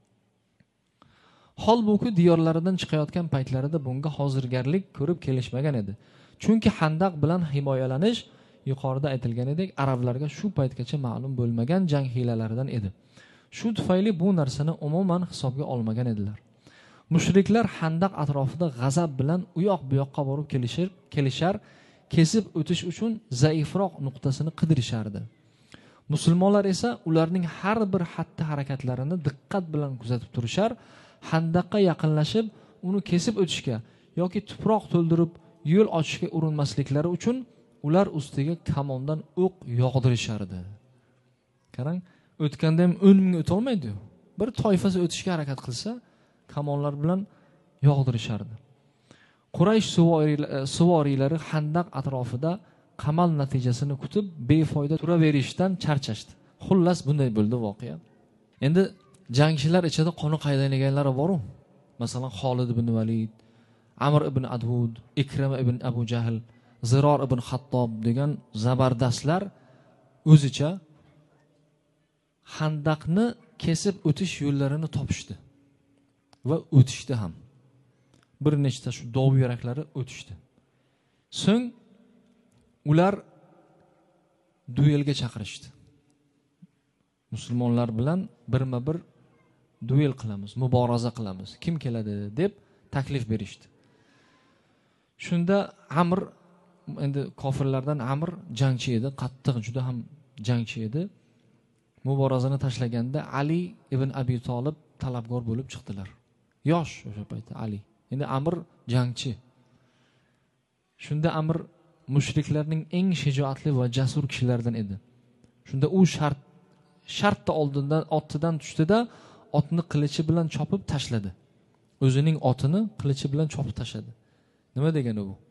Holbuki diyorlaridan chiqayotgan paytlarida bunga hozirgarlik ko'rib kelishmagan edi. Chunki handaq bilan himoyalanish yuqorida aytilganidek arablarga shu paytgacha ma'lum bo'lmagan jang hiylalaridan edi. Shu tufayli bu narsani umuman hisobga olmagan edilar. Mushriklar handaq atrofida g'azab bilan u yoq bu yoqqa borib kelishar, kesib o'tish uchun zaifroq nuqtasini qidirishardi. Musulmonlar esa ularning har bir xatti harakatlarini diqqat bilan kuzatib turishar, handaqqa yaqinlashib uni kesib o'tishga yoki tuproq to'ldirib yo'l ochishga urinmasliklari uchun ular ustiga kamondan o'q yog'dirishardi. Qarang, o'tganda ham 10 ming o'ta olmaydi-yu. Bir toifasi o'tishga harakat qilsa, kamonlar bilan yog'dirishardi. Quraysh suvoriylari handaq atrofida qamal natijasini kutib befoyda turaverishdan charchashdi. Xullas bunday bo'ldi voqea. Endi jangchilar ichida qoni qaydaganlari bor-ku. Masalan, Xolid ibn Valid, Amr ibn Advud, Ikrama ibn Abu Jahl, Ziror ibn Xattob degan zabardastlar o'zicha Handaqni kesib o'tish yo'llarini topishdi va o'tishdi ham. Bir nechta shu dov yuraklari o'tishdi. So'ng ular duelga chaqirishdi. Musulmonlar bilan birma-bir duel qilamiz, muboraza qilamiz. Kim keladi deb taklif berishdi. Shunda Amr, endi kofirlardan Amr jangchi edi, qattiq juda ham jangchi edi. Muborazani tashlaganda Ali ibn Abi Talib talabgor bo'lib chiqdilar. Yosh o'sha paytda Ali. Endi Amr jangchi. Shunda Amr mushriklarning eng shijoatli va jasur kishilaridan edi. Shunda u shartda oldindan otidan tushdi-da, otni qilichi bilan chopib tashladi. O'zining otini qilichi bilan chopib tashladi. Nima degani bu?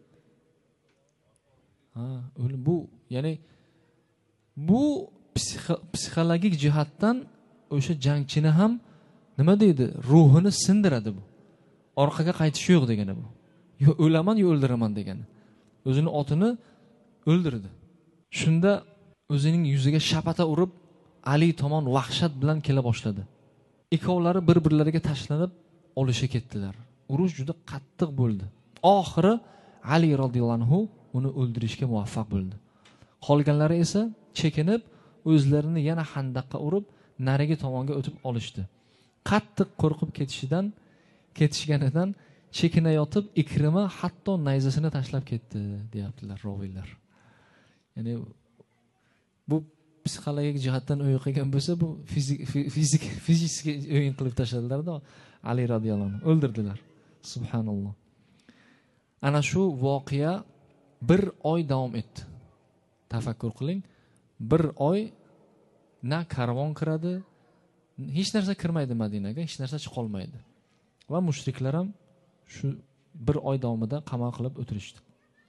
O'lim bu, ya'ni bu psixologik jihatdan o'sha jangchini ham nima deydi? Ruhini sindiradi bu. Orqaga qaytish yo'q degani bu. Yo o'laman, yo o'ldiraman degani. O'zini otini o'ldirdi. Shunda o'zining yuziga shapata urib, Ali tomon vahshat bilan kela boshladi. Ikkovlari bir-birlariga tashlanib olishga ketdilar. Urush juda qattiq bo'ldi. Oxiri Ali radhiyallohu anhu uni o'ldirishga muvaffaq bo'ldi. Qolganlari esa chekinib, o'zlarini yana Handaqqa urib, narigi tomonga o'tib olishdi. Qattiq qo'rqib ketishganidan chekinayotib Ikrima hatto nayzasini tashlab ketdi, deyaptilar roviylar. Ya'ni bu psixologik jihatdan o'yin qilgan bo'lsa, bu fizik o'yin qilib tashladilar-da, Ali radhiyallohu anhu o'ldirdilar. Subhanalloh. Ana shu voqea 1 oy davom etdi. Tafakkur qiling. 1 oy na karvon kiradi, hech narsa kirmaydi Madinaga, hech narsa chiqolmaydi. Va mushriklar ham shu 1 oy davomida qamoq qilib o'tirishdi.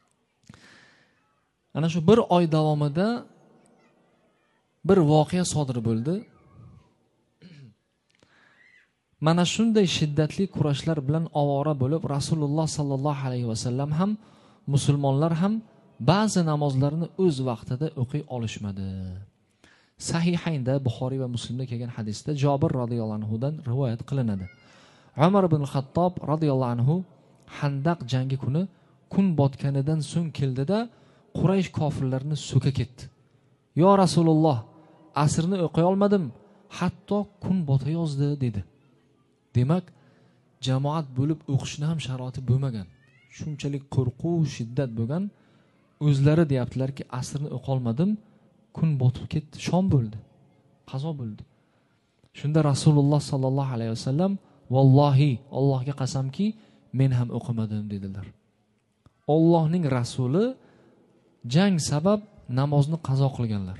Ana shu 1 oy davomida bir voqea sodir bo'ldi. Mana shunday shiddatli kurashlar bilan ovora bo'lib Rasululloh sallallohu alayhi vasallam ham, musulmonlar ham ba'zi namozlarni o'z vaqtida o'qiy olishmadi. Sahihaynda Buxoriy va Muslimda kelgan hadisda Jabir radhiyallohu anhu dan rivoyat qilinadi. Umar ibn Xattob radhiyallohu anhu Handaq jangi kuni kun botganidan so'ng keldida Quraysh kofirlarini so'ka ketdi. "Yo Rasululloh, asrni o'qiy olmadim, hatto kun botayozdi" dedi. Demak, jamoat bo'lib o'qishni ham sharoiti bo'lmagan. Shunchalik qo'rquv, shiddat bo'lgan. O'zlari deyaptilarki, asrni o'qiy olmadim, kun botib ketdi, shom bo'ldi, qazo bo'ldi. Shunda Rasululloh sallallohu alayhi vasallam, "Vallohi, Allohga qasamki, men ham o'qimadim" dedilar. Allohning rasuli jang sabab namozni qazo qilganlar.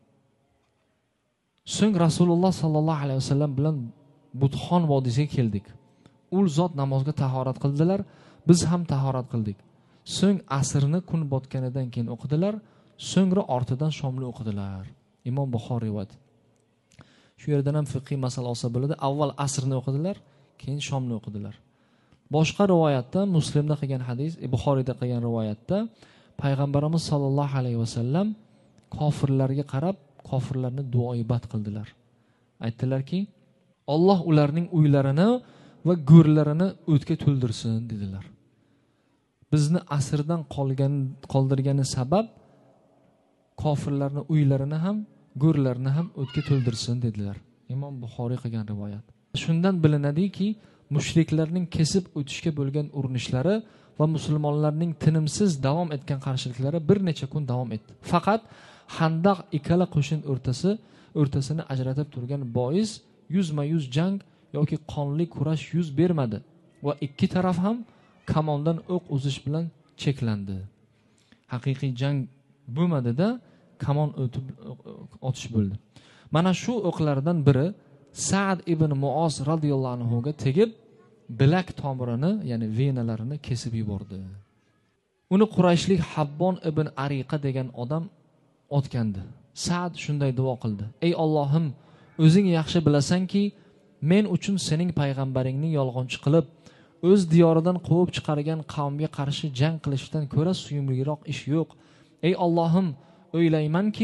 So'ng Rasululloh sallallohu alayhi vasallam bilan Butxon vodiysiga keldik. U zot namozga tahorat qildilar, biz ham tahorat qildik. So'ng asrni kun botganidan keyin o'qidilar, so'ngra ortidan shomni o'qidilar. Imom Buxoriy rivoyat. Shu yerdan ham fiqhiy masala olsa bo'ladi. Avval asrni o'qidilar, keyin shomni o'qidilar. Boshqa rivoyatda, Muslimda qilgan hadis, Buxoriyda qilgan rivoyatda payg'ambarimiz sollallohu alayhi vasallam kofirlarga qarab, kofirlarni duoibat qildilar. Aytdilarki, Alloh ularning uylarini va go'rlarini o'tga to'ldirsin dedilar. Bizni asrdan qoldirgani sabab kofirlarning uylarini ham, go'rlarini ham o'tga to'ldirsin dedilar. Imom Buxoriy qilgan rivoyat. Shundan bilinadiki, mushriklarning kesib o'tishga bo'lgan urinishlari va musulmonlarning tinimsiz davom etgan qarshiliklari bir necha kun davom etdi. Faqat Handaq ikkala qo'shin o'rtasini ajratib turgan bois yuzma-yuz jang yoki qonli kurash yuz bermadi va ikki taraf ham kamondan o'q uzish bilan cheklandi. Haqiqiy jang bo'lmadi-da, kamon otish bo'ldi. Mana shu o'qlardan biri Sa'd ibn Muoz radhiyallohu anhu ga tegib, bilak tomirini, ya'ni venalarini kesib yubordi. Uni Qurayshlik Habbon ibn Ariqa degan odam otgandi. Sa'd shunday duo qildi: "Ey Allohim, o'zing yaxshi bilasanki, men uchun sening payg'ambaringni yolg'onchi qilib, o'z diyoridan quvib chiqargan qavmga qarshi jang qilishdan ko'ra suyumliroq ish yo'q. Ey Allohim, o'ylaymanki,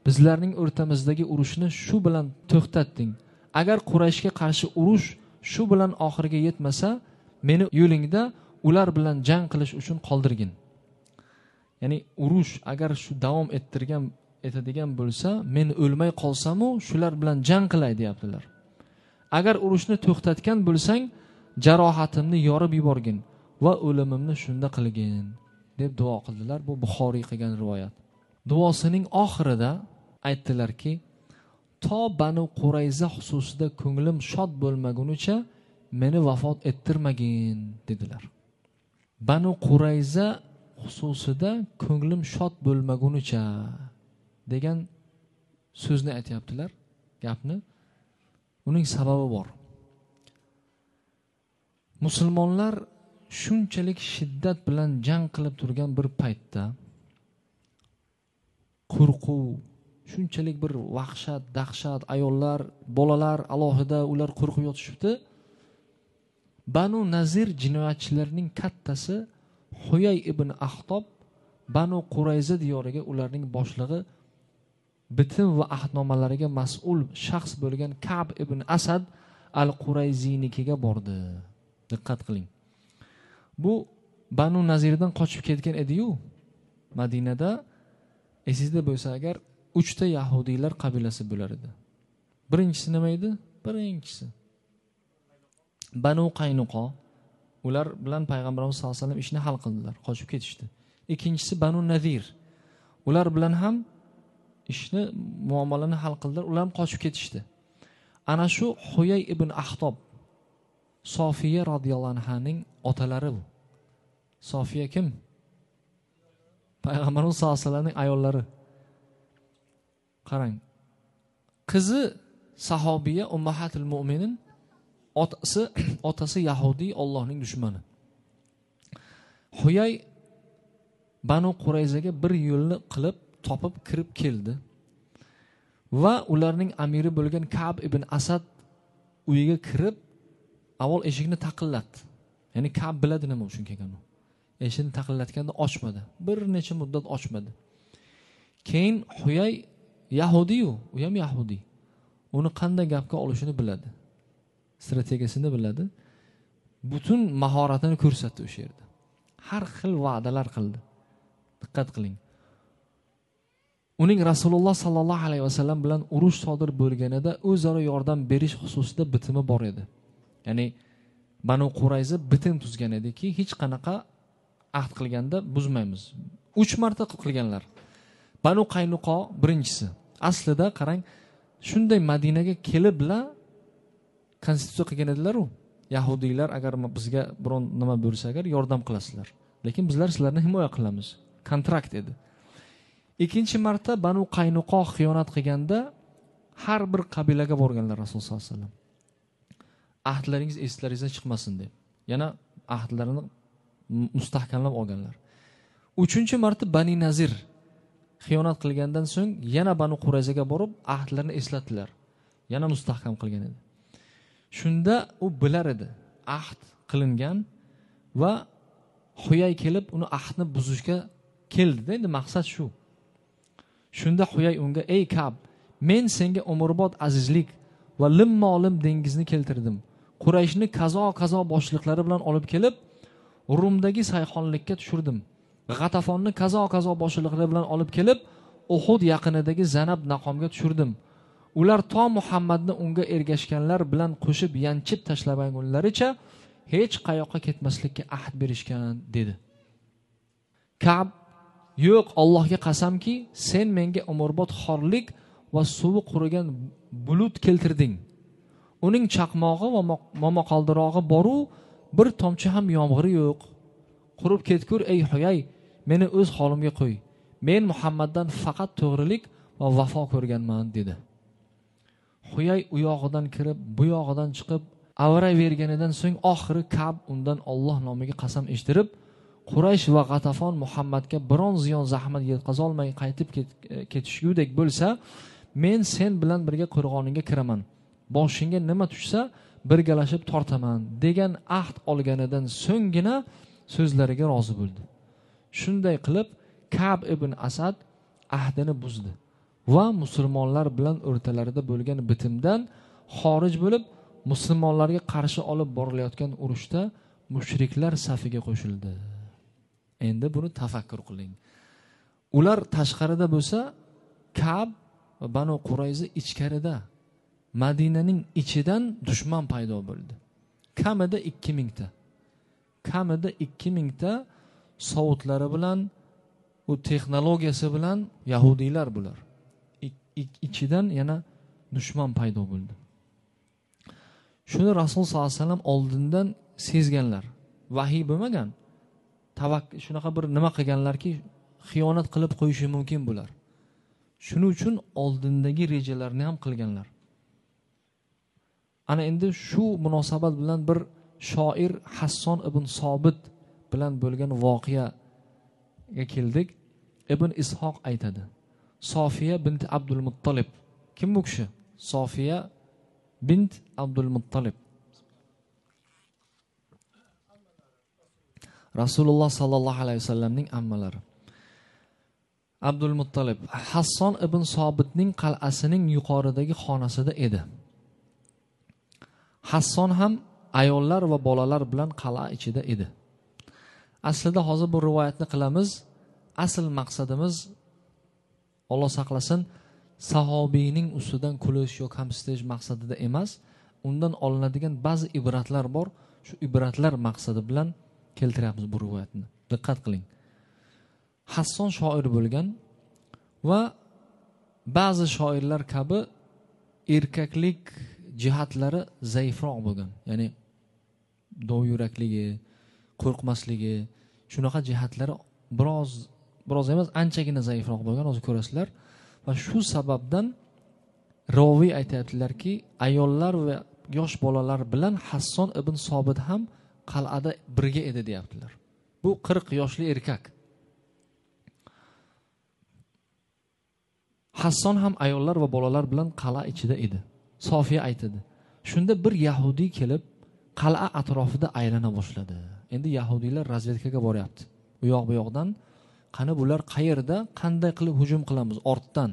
bizlarning o'rtamizdagi urushni shu bilan to'xtatding. Agar Qurayshga qarshi urush shu bilan oxiriga yetmasa, meni yo'lingda ular bilan jang qilish uchun qoldirgin. Ya'ni urush agar shu davom etadigan bo'lsa, men o'lmay qolsam-u, shular bilan jang qilay deyaptilar. Agar urushni to'xtatgan bo'lsang, jarohatimni yorib yuborgin va o'limimni shunda qilgin deb duo qildilar. Bu Buxoriy qilgan rivoyat. Duosining oxirida aytdilarki, to Banu Qurayza xususida ko'nglim shod bo'lmagunicha meni vafot ettirmagin dedilar. Banu Qurayza xususida ko'nglim shod bo'lmagunicha degan so'zni aytyaptilar, gapni. Uning sababi bor. Musulmonlar shunchalik shiddat bilan jang qilib turgan bir paytda qo'rquv, shunchalik bir vahshat, dahshat, ayollar, bolalar alohida ular qo'rqib yotishibdi. Banu Nazir jinoyatchilarining kattasi Huyay ibn Ahtob Banu Qurayza diyoriga ularning boshlig'i bitim va ahdnomalariga mas'ul shaxs bo'lgan Ka'b ibn Asad al-Qurayzinikiga bordi. Diqqat qiling. Bu Banu Nazirdan qochib ketgan edi-yu, Madinada esingizda bo'lsa agar 3 ta yahudiylar qabilasi bo'lar edi. Birinchisi nima edi? Birinchisi Banu Qaynuqo. Ular bilan payg'ambarimiz sollallohu alayhi vasallam ishni hal qildilar, qochib ketishdi. Ikkinchisi Banu Nazir. Ular bilan ham ishni, muomalani hal qildilar, ular ham qochib ketishdi. Ana shu Huyay ibn Ahtob, Sofiya radhiyallohu anhaning otalari bu. Sofiya kim? Payg'ambarimiz sollallohu alayhi vasallamning ayollari. Qarang. Qizi sahobiya Ummahatul Mu'minin, otasi Yahudiy, Allohning dushmani. Huyay Banu Qurayzaga bir yo'lni qilib topib kirib keldi va ularning amiri bo'lgan Ka'b ibn Asad uyiga kirib avval eshikni taqillatdi. Ya'ni Ka'b biladi nima uchun kelganini. Eshikni taqillatganda ochmadi. Bir necha muddat ochmadi. Keyin Huyay Yahudiy-u, u ham Yahudiy. Uni qanday gapga olishini biladi. Strategiyasini biladi. Butun mahoratini ko'rsatdi o'sha yerda. Har xil va'dalar qildi. Diqqat qiling. Uning Rasululloh sallallohu alayhi vasallam bilan urush sodir bo'lganida o'zaro yordam berish xususida bitimi bor edi. Ya'ni Banu Qurayza bitim tuzgan ediki, hech qanaqa ahd qilganda buzmaymiz. 3 marta qilganlar. Banu Qaynuqo birinchisi. Aslida qarang, shunday Madinaga kelibla konstitutsiya qilgan edilar-ku. Yahudiylar agar bizga biron nima bo'lsa agar yordam qilasizlar. Lekin bizlar sizlarni himoya qilamiz. Kontrakt edi. Ikkinchi marta Banu Qaynuqo xiyonat qilganda har bir qabilaga borganlar Rasululloh sollallohu alayhi vasallam. Ahdlaringiz eslaringizdan chiqmasin deb. Yana ahdlarini mustahkamlab olganlar. Uchinchi marta Bani Nazir xiyonat qilgandan so'ng yana Banu Qurayzaga borib ahdlarini eslatdilar. Yana mustahkam qilgan edi. Shunda u bilar edi, ahd qilingan va Huyay kelib uni ahdni buzishga keldi. Endi maqsad shu. Shunda Huyay unga: "Ey Ka'b, men senga umrbod azizlik va limmolim dengizni keltirdim. Qurayshni qazo boshliqlari bilan olib kelib, Rumdagi sayxonlikka tushirdim. G'atafonni qazo boshliqlari bilan olib kelib, Uhud yaqinidagi Zanab naqomga tushirdim. Ular to Muhammadni unga ergashganlar bilan qo'shib yanchib tashlagunlaricha hech qayoqqa ketmaslikka ahd berishgan" dedi. Ka'b: "Yo'q, Allohga qasamki, sen menga umrbod xorlik va suvi qurigan bulut keltirding. Uning chaqmog'i va momaqaldirog'i boru bir tomchi ham yomg'iri yo'q. Qurib ketgur ey Huyay, meni o'z holimga qo'y. Men Muhammaddan faqat to'g'rilik va vafo ko'rganman" dedi. Huyay u yog'idan kirib, bu yog'idan chiqib, avrayverganidan so'ng oxiri Ka'b undan Alloh nomiga qasam eshittirib, Quraysh va G'atafon Muhammadga biron ziyon zahmat yetkazolmay qaytib ketishgudek bo'lsa, men sen bilan birga qo'rg'oningga kiraman. Boshingga nima tushsa, birgalashib tortaman degan ahd olganidan so'nggina so'zlariga rozi bo'ldi. Shunday qilib Ka'b ibn Asad ahdini buzdi va musulmonlar bilan o'rtalarida bo'lgan bitimdan xorij bo'lib, musulmonlarga qarshi olib borilayotgan urushda mushriklar safiga qo'shildi. Endi buni tafakkur qiling. Ular tashqarida bo'lsa, Ka'b va Banu Qurayza ichkarida, Madinaning ichidan dushman paydo bo'ldi. Kamida 2000 ta. Kamida 2000 ta sovutlari bilan, u texnologiyasi bilan yahudiylar bular. Ichidan yana dushman paydo bo'ldi. Shuni Rasul sollallohu alayhi vasallam oldindan sezganlar. Vahiy bo'lmagan. Shunaqa bir nima qilganlarki, xiyonat qilib qo'yishi mumkin bular. Shuning uchun oldindagi rejalarni ham qilganlar. Ana endi shu munosabat bilan bir shoir Hasson ibn Sobit bilan bo'lgan voqeaga keldik. Ibn Ishoq aytadi. Sofiya bint Abdul Muttalib. Kim bu kishi? Sofiya bint Abdul Muttalib. Rasululloh sallallohu alayhi vasallamning ammalari. Abdul Muttalib Hasson ibn Sobitning qal'asining yuqoridagi xonasida edi. Hasson ham ayollar va bolalar bilan qal'a ichida edi. Aslida hozir bu rivoyatni qilamiz. Asl maqsadimiz, Alloh saqlasin, sahobiyning ustidan kulish yoki kamsitish maqsadida emas, undan olinadigan ba'zi ibratlar bor. Shu ibratlar maqsadi bilan keltiramiz bu rivoyatni. Diqqat qiling. Hasson shoir bo'lgan va ba'zi shoirlar kabi erkaklik jihatlari zaifroq bo'lgan. Ya'ni dovyurakligi, qo'rqmasligi, shunaqa jihatlari biroz emas, anchagina zaifroq bo'lgan, hozir ko'rasizlar. Va shu sababdan roviy aytayaptilarki, ayollar va yosh bolalar bilan Hasson ibn Sobit ham qal'ada birga edi deyaptilar. Bu 40 yoshli erkak. Hasson ham ayollar va bolalar bilan qal'a ichida edi. Sofiya aytadi. Shunda bir yahudiy kelib, qal'a atrofida aylana boshladi. Endi yahudiylar razvedkaga boryapti. U yoq bu yoqdan, qani bular qayerda, qanday qilib hujum qilamiz ortdan.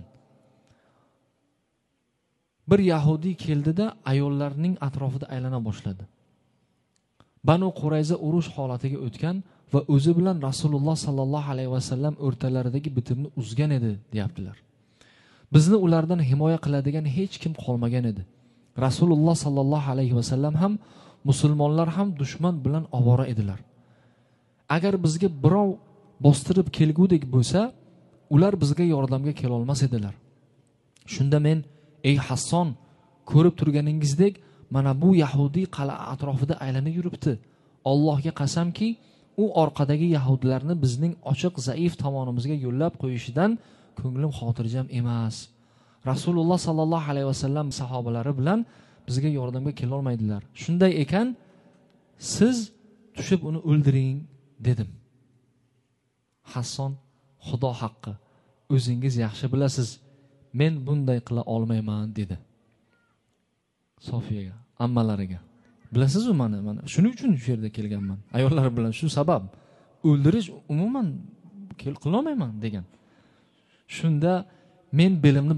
Bir yahudiy keldida ayollarning atrofida aylana boshladi. Banu Qurayza urush holatiga o'tgan va o'zi bilan Rasululloh sallallohu alayhi vasallam o'rtalaridagi bitimni uzgan edi, deyaptilar. Bizni ulardan himoya qiladigan hech kim qolmagan edi. Rasululloh sallallohu alayhi vasallam ham, musulmonlar ham dushman bilan ovora edilar. Agar bizga birov bostirib kelgudek bo'lsa, ular bizga yordamga kela olmas edilar. Shunda men, ey Hasson, ko'rib turganingizdek, mana bu yahudiy qal'a atrofida aylanib yuribdi. Allohga qasamki, u orqadagi yahudilarni bizning ochiq zaif tomonimizga yo'llab qo'yishidan ko'nglim xotirjam emas. Rasululloh sallallohu alayhi vasallam sahobalari bilan bizga yordamga kela olmaydilar. Shunday ekan, siz tushib uni o'ldiring dedim. Hasson, Xudo haqqi, o'zingiz yaxshi bilasiz, men bunday qila olmayman dedi. Sofiyaga, ammalariga. Bilasiz-ku mana shuning uchun shu yerda kelganman. Ayollar bilan shu sabab o'ldirish umuman qila olmayman degan. Shunda men belimni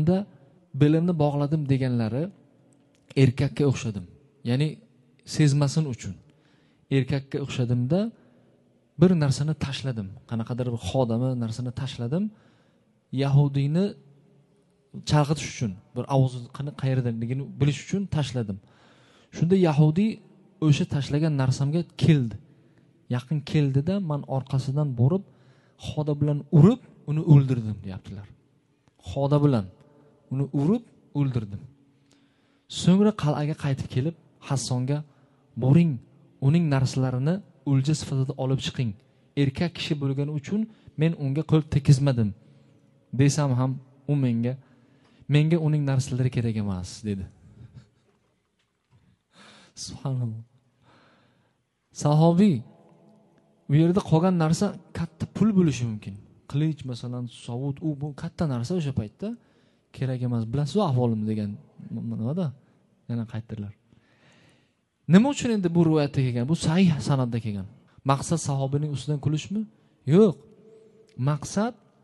bog'ladim deganlari erkakka o'xshadim. Ya'ni sezmasin uchun erkakka o'xshadimda bir narsani tashladim. Qanaqadir bir xodami narsani tashladim. Yahudiyni chalg'itish uchun, bir ovozi qayerdaligini bilish uchun tashladim. Shunda yahudiy o'sha tashlagan narsamga keldi. Yaqin keldida men orqasidan borib, xoda bilan urib uni o'ldirdim deyaptilar. Xoda bilan uni urib o'ldirdim. So'ngra qal'aga qaytib kelib, Hassonga boring, uning narsalarini o'lja sifatida olib chiqing. Erkak kishi bo'lgani uchun men unga qo'l tekizmadim. Desam ham u menga uning narsalari kerak emas dedi. Subhanalloh. Sahobiy u yerda qolgan narsa katta pul bo'lishi mumkin. Qilich masalan, sovut, u bu katta narsa o'sha paytda kerak emas. Bilasiz ahvolimni degan nimada? Yana qaytdilar. Nima uchun endi bu rivoyatda kelgan? Bu sahih sanadda kelgan. Maqsad sahobining ustidan kulishmi? Yo'q. Maqsad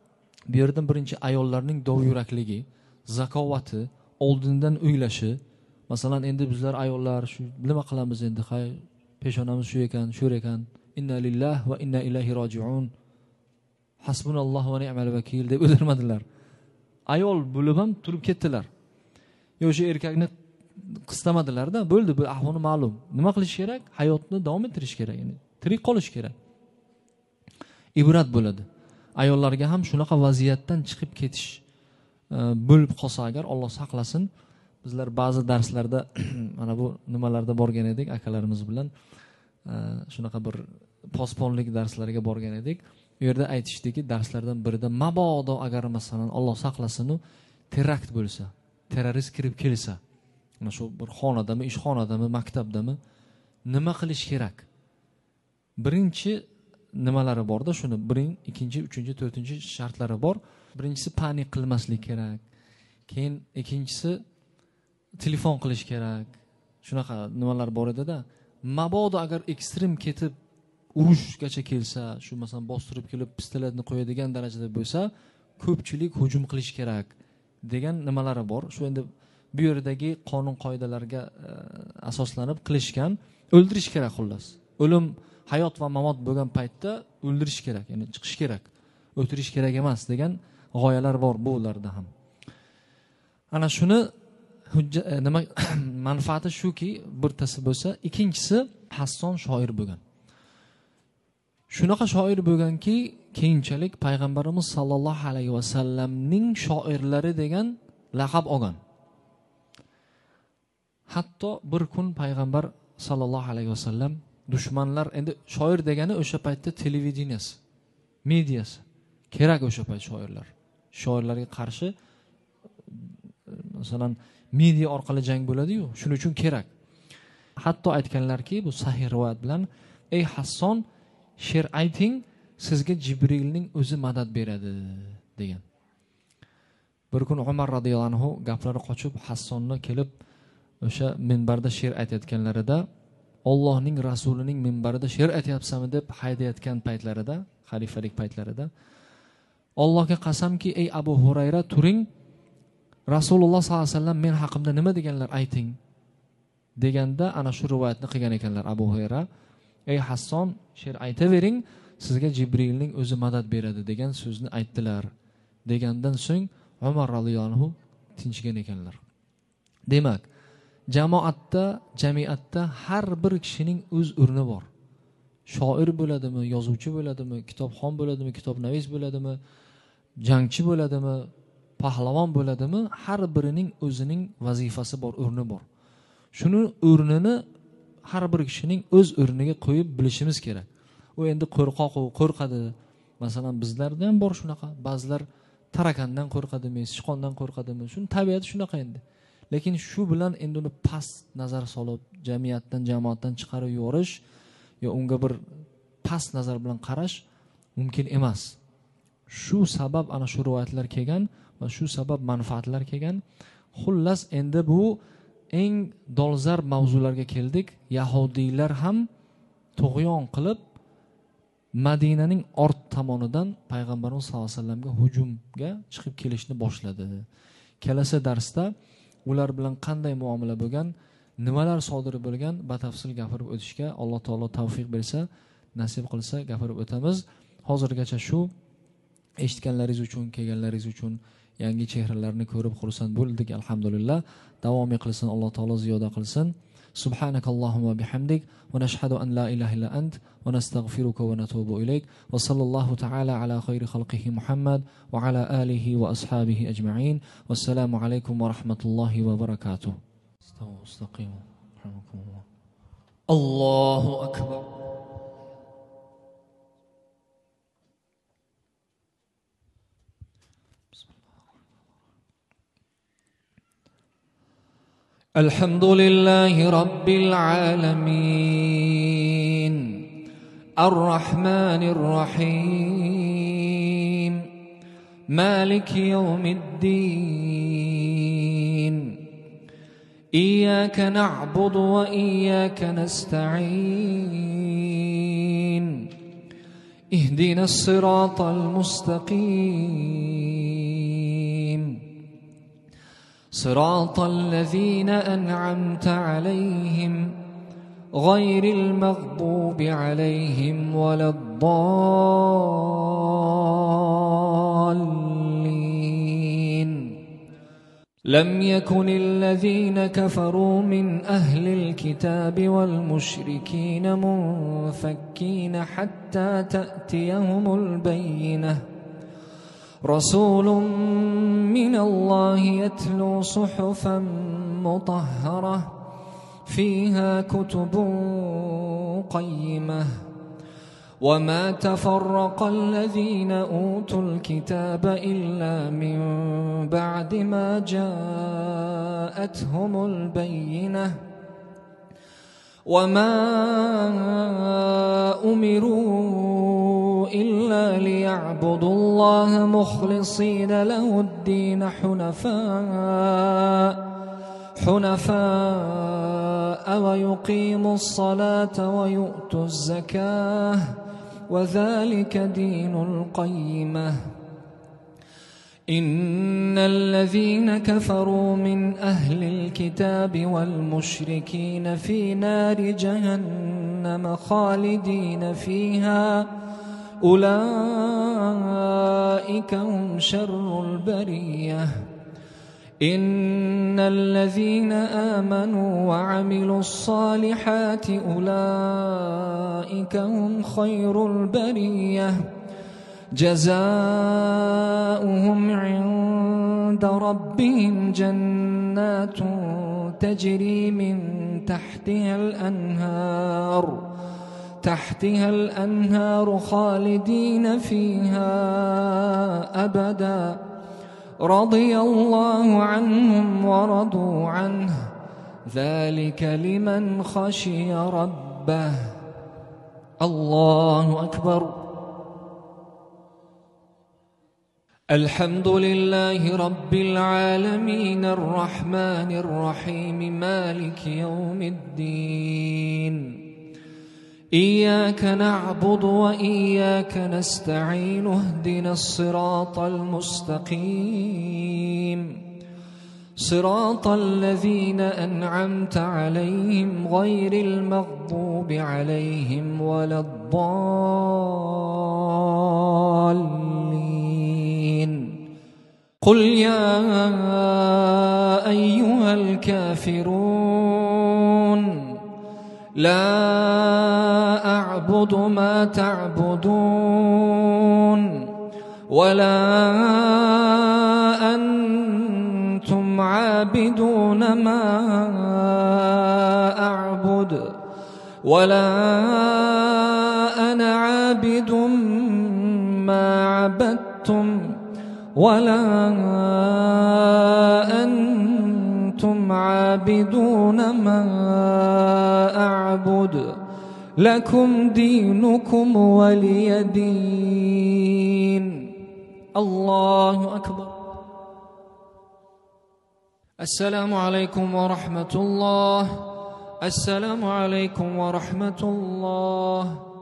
Bu yerdan birinchi ayollarning dovyurakligi, zakovati, oldindan o'ylashi. Masalan, endi bizlar ayollar shu nima qilamiz endi? Hay, peshonamiz shu ekan, shu ekan. Inna lillahi va inna ilayhi roji'un. Hasbunallohu va ni'mal vakil deb o'tirmadilar. Ayol bo'lib ham turib ketdilar. O'sha erkakni qistamadilar-da, bo'ldi, bu ahvoli ma'lum. Nima qilish kerak? Hayotni davom ettirish kerak, ya'ni tirik qolish kerak. Ibrat bo'ladi. Ayollarga ham shunaqa vaziyatdan chiqib ketish bo'lib qolsa agar, Alloh saqlasin. Bizlar ba'zi darslarda mana bu nimalarda borgan edik akalarimiz bilan. Shunaqa bir posponlik darslariga borgan edik. Bu yerda aytishdiki, darslardan birida mabodo agar masalan Alloh saqlasin, terakt bo'lsa, terrorist kirib kelsa, mana shu bir xonadami, ishxonadami, maktabdami nima qilish kerak? Birinchi nimalari borda, shuni birinchi, ikkinchi, uchinchi, to'rtinchi shartlari bor. Birinchisi panik qilmaslik kerak. Keyin ikkinchisi telefon qilish kerak. Shunaqa nimalar bor edi-da. Mabodo agar ekstrem ketib urushgacha kelsa, shu masalan bostirib kelib pistoletni qo'yadigan darajada bo'lsa, ko'pchilik hujum qilish kerak degan nimalari bor. Shu endi bu yerdagi qonun qoidalarga asoslanib qilishgan, o'ldirish kerak xullas. O'lim, hayot va mamot bo'lgan paytda o'ldirish kerak, ya'ni chiqish kerak, o'tirish kerak emas degan g'oyalar bor bu ularda ham. Ana shuni nima manfaati shuki, birtasi bo'lsa, ikkinchisi Hasson shoir bo'lgan. Shunaqa shoir bo'lganki, keyinchalik payg'ambarimiz sollallohu alayhi vasallamning shoirlari degan laqab olgan. Hatto bir kun payg'ambar sollallohu alayhi vasallam dushmanlar, endi shoir degani o'sha paytda televideniyasi, mediasi kerak o'sha payt shoirlar. Shoirlarga qarshi masalan media orqali jang bo'ladi-yu, shuning uchun kerak. Hatto aytganlarki, bu sahih rivoyat bilan, ey Hasson, she'r ayting, sizga Jibrilning o'zi madad beradi degan. Bir kun Umar radhiyallohu anhu gaplari qochib Hassonni kelib o'sha minbarda she'r aytayotganlarida, Allohning rasulining minbarida she'r aytyapsanmi deb haydayotgan paytlarida, xalifalik paytlarida, Allohga qasamki, ey Abu Hurayra, turing, Rasululloh sollallohu alayhi vasallam men haqimda nima deganlar ayting deganda ana shu rivoyatni qilgan ekanlar Abu Hurayra. Ey Hasson, she'r aytavering, sizga Jibrilning o'zi madad beradi degan so'zni aytdilar. Degandan so'ng Umar radhiyallohu anhu tinchigan ekanlar. Demak, jamoatda, jamiyatda har bir kishining o'z o'rni bor. Shoir bo'ladimi, yozuvchi bo'ladimi, kitobxon bo'ladimi, kitobnavis bo'ladimi, jangchi bo'ladimi, pahlavon bo'ladimi, har birining o'zining vazifasi bor, o'rni bor. Shuni o'rnini har bir kishining o'z o'rniga qo'yib bilishimiz kerak. U endi qo'rqoq, qo'rqadi. Masalan, bizlarda ham bor shunaqa. Ba'zilar tarakandan qo'rqadimi, sichqondan qo'rqadimi? Shuni tabiati shunaqa endi. Lekin shu bilan endi uni past nazar solib, jamiyatdan, jamoatdan chiqarib yuborish yo unga bir past nazar bilan qarash mumkin emas. Shu sabab ana shu rivoyatlar kelgan va shu sabab manfaatlar kelgan. Xullas, endi bu eng dolzarb mavzularga keldik. Yahudiylar ham tug'yon qilib Madinaning ort tomonidan payg'ambarimiz sollallohu alayhi vasallamga hujumga chiqib kelishni boshladi. Kelasi darsda ular bilan qanday muomala bo'lgan, nimalar sodir bo'lgan batafsil gapirib o'tishga Alloh taolo tavfiq bersa, nasib qilsa gapirib o'tamiz. Hozirgacha shu eshitganlaringiz uchun, kelganlaringiz uchun yangi chehralarni ko'rib xursand bo'ldik, alhamdulillah. Davom qilsin, Alloh taolo ziyoda qilsin. Subhanakallahumma bihamdik va nashhadu an la ilaha illa ant va nastaghfiruka va natubu ilayk va sallallohu ta'ala ala khayri khalqihi Muhammad va ala alihi va ashabihi ajma'in. Wassalamu alaykum va rahmatullohi va barakatuh. Istaqimu. Allohu akbar. الحمد لله رب العالمين الرحمن الرحيم مالك يوم الدين إياك نعبد وإياك نستعين اهدنا الصراط المستقيم صراط الذين أنعمت عليهم غير المغضوب عليهم ولا الضالين. لم يكن الذين كفروا من أهل الكتاب والمشركين منفكين حتى تأتيهم البينة. رسول من الله يتلو صحفا مطهرة فيها كتب قيمة. وما تفرق الذين أوتوا الكتاب إلا من بعد ما جاءتهم البينة. وما أمروا إلا ليعبدوا الله مخلصين له الدين حنفاء ويقيموا الصلاة ويؤتوا الزكاة وذلك دين القيمة. إن الذين كفروا من أهل الكتاب والمشركين في نار جهنم خالدين فيها أولئك هم شر البرية. إن الذين آمنوا وعملوا الصالحات أولئك هم خير البرية. جزاؤهم عند ربهم جنات تجري من تحتها الأنهار خالدين فيها أبدا. رضي الله عنهم ورضوا عنه ذلك لمن خشي ربه. الله أكبر. الحمد لله رب العالمين الرحمن الرحيم مالك يوم الدين. إياك نعبد وإياك نستعين اهدنا الصراط المستقيم صراط الذين أنعمت عليهم غير المغضوب عليهم ولا الضالين. قل يا أيها الكافرون لا أعبد ما تعبدون ولا أنتم عابدون ما أعبد ولا أنا عابد ما عبدتم ولا أنتم عابدون ما أعبد لكم دينكم ولي دين. الله أكبر. السلام عليكم ورحمة الله. السلام عليكم ورحمة الله.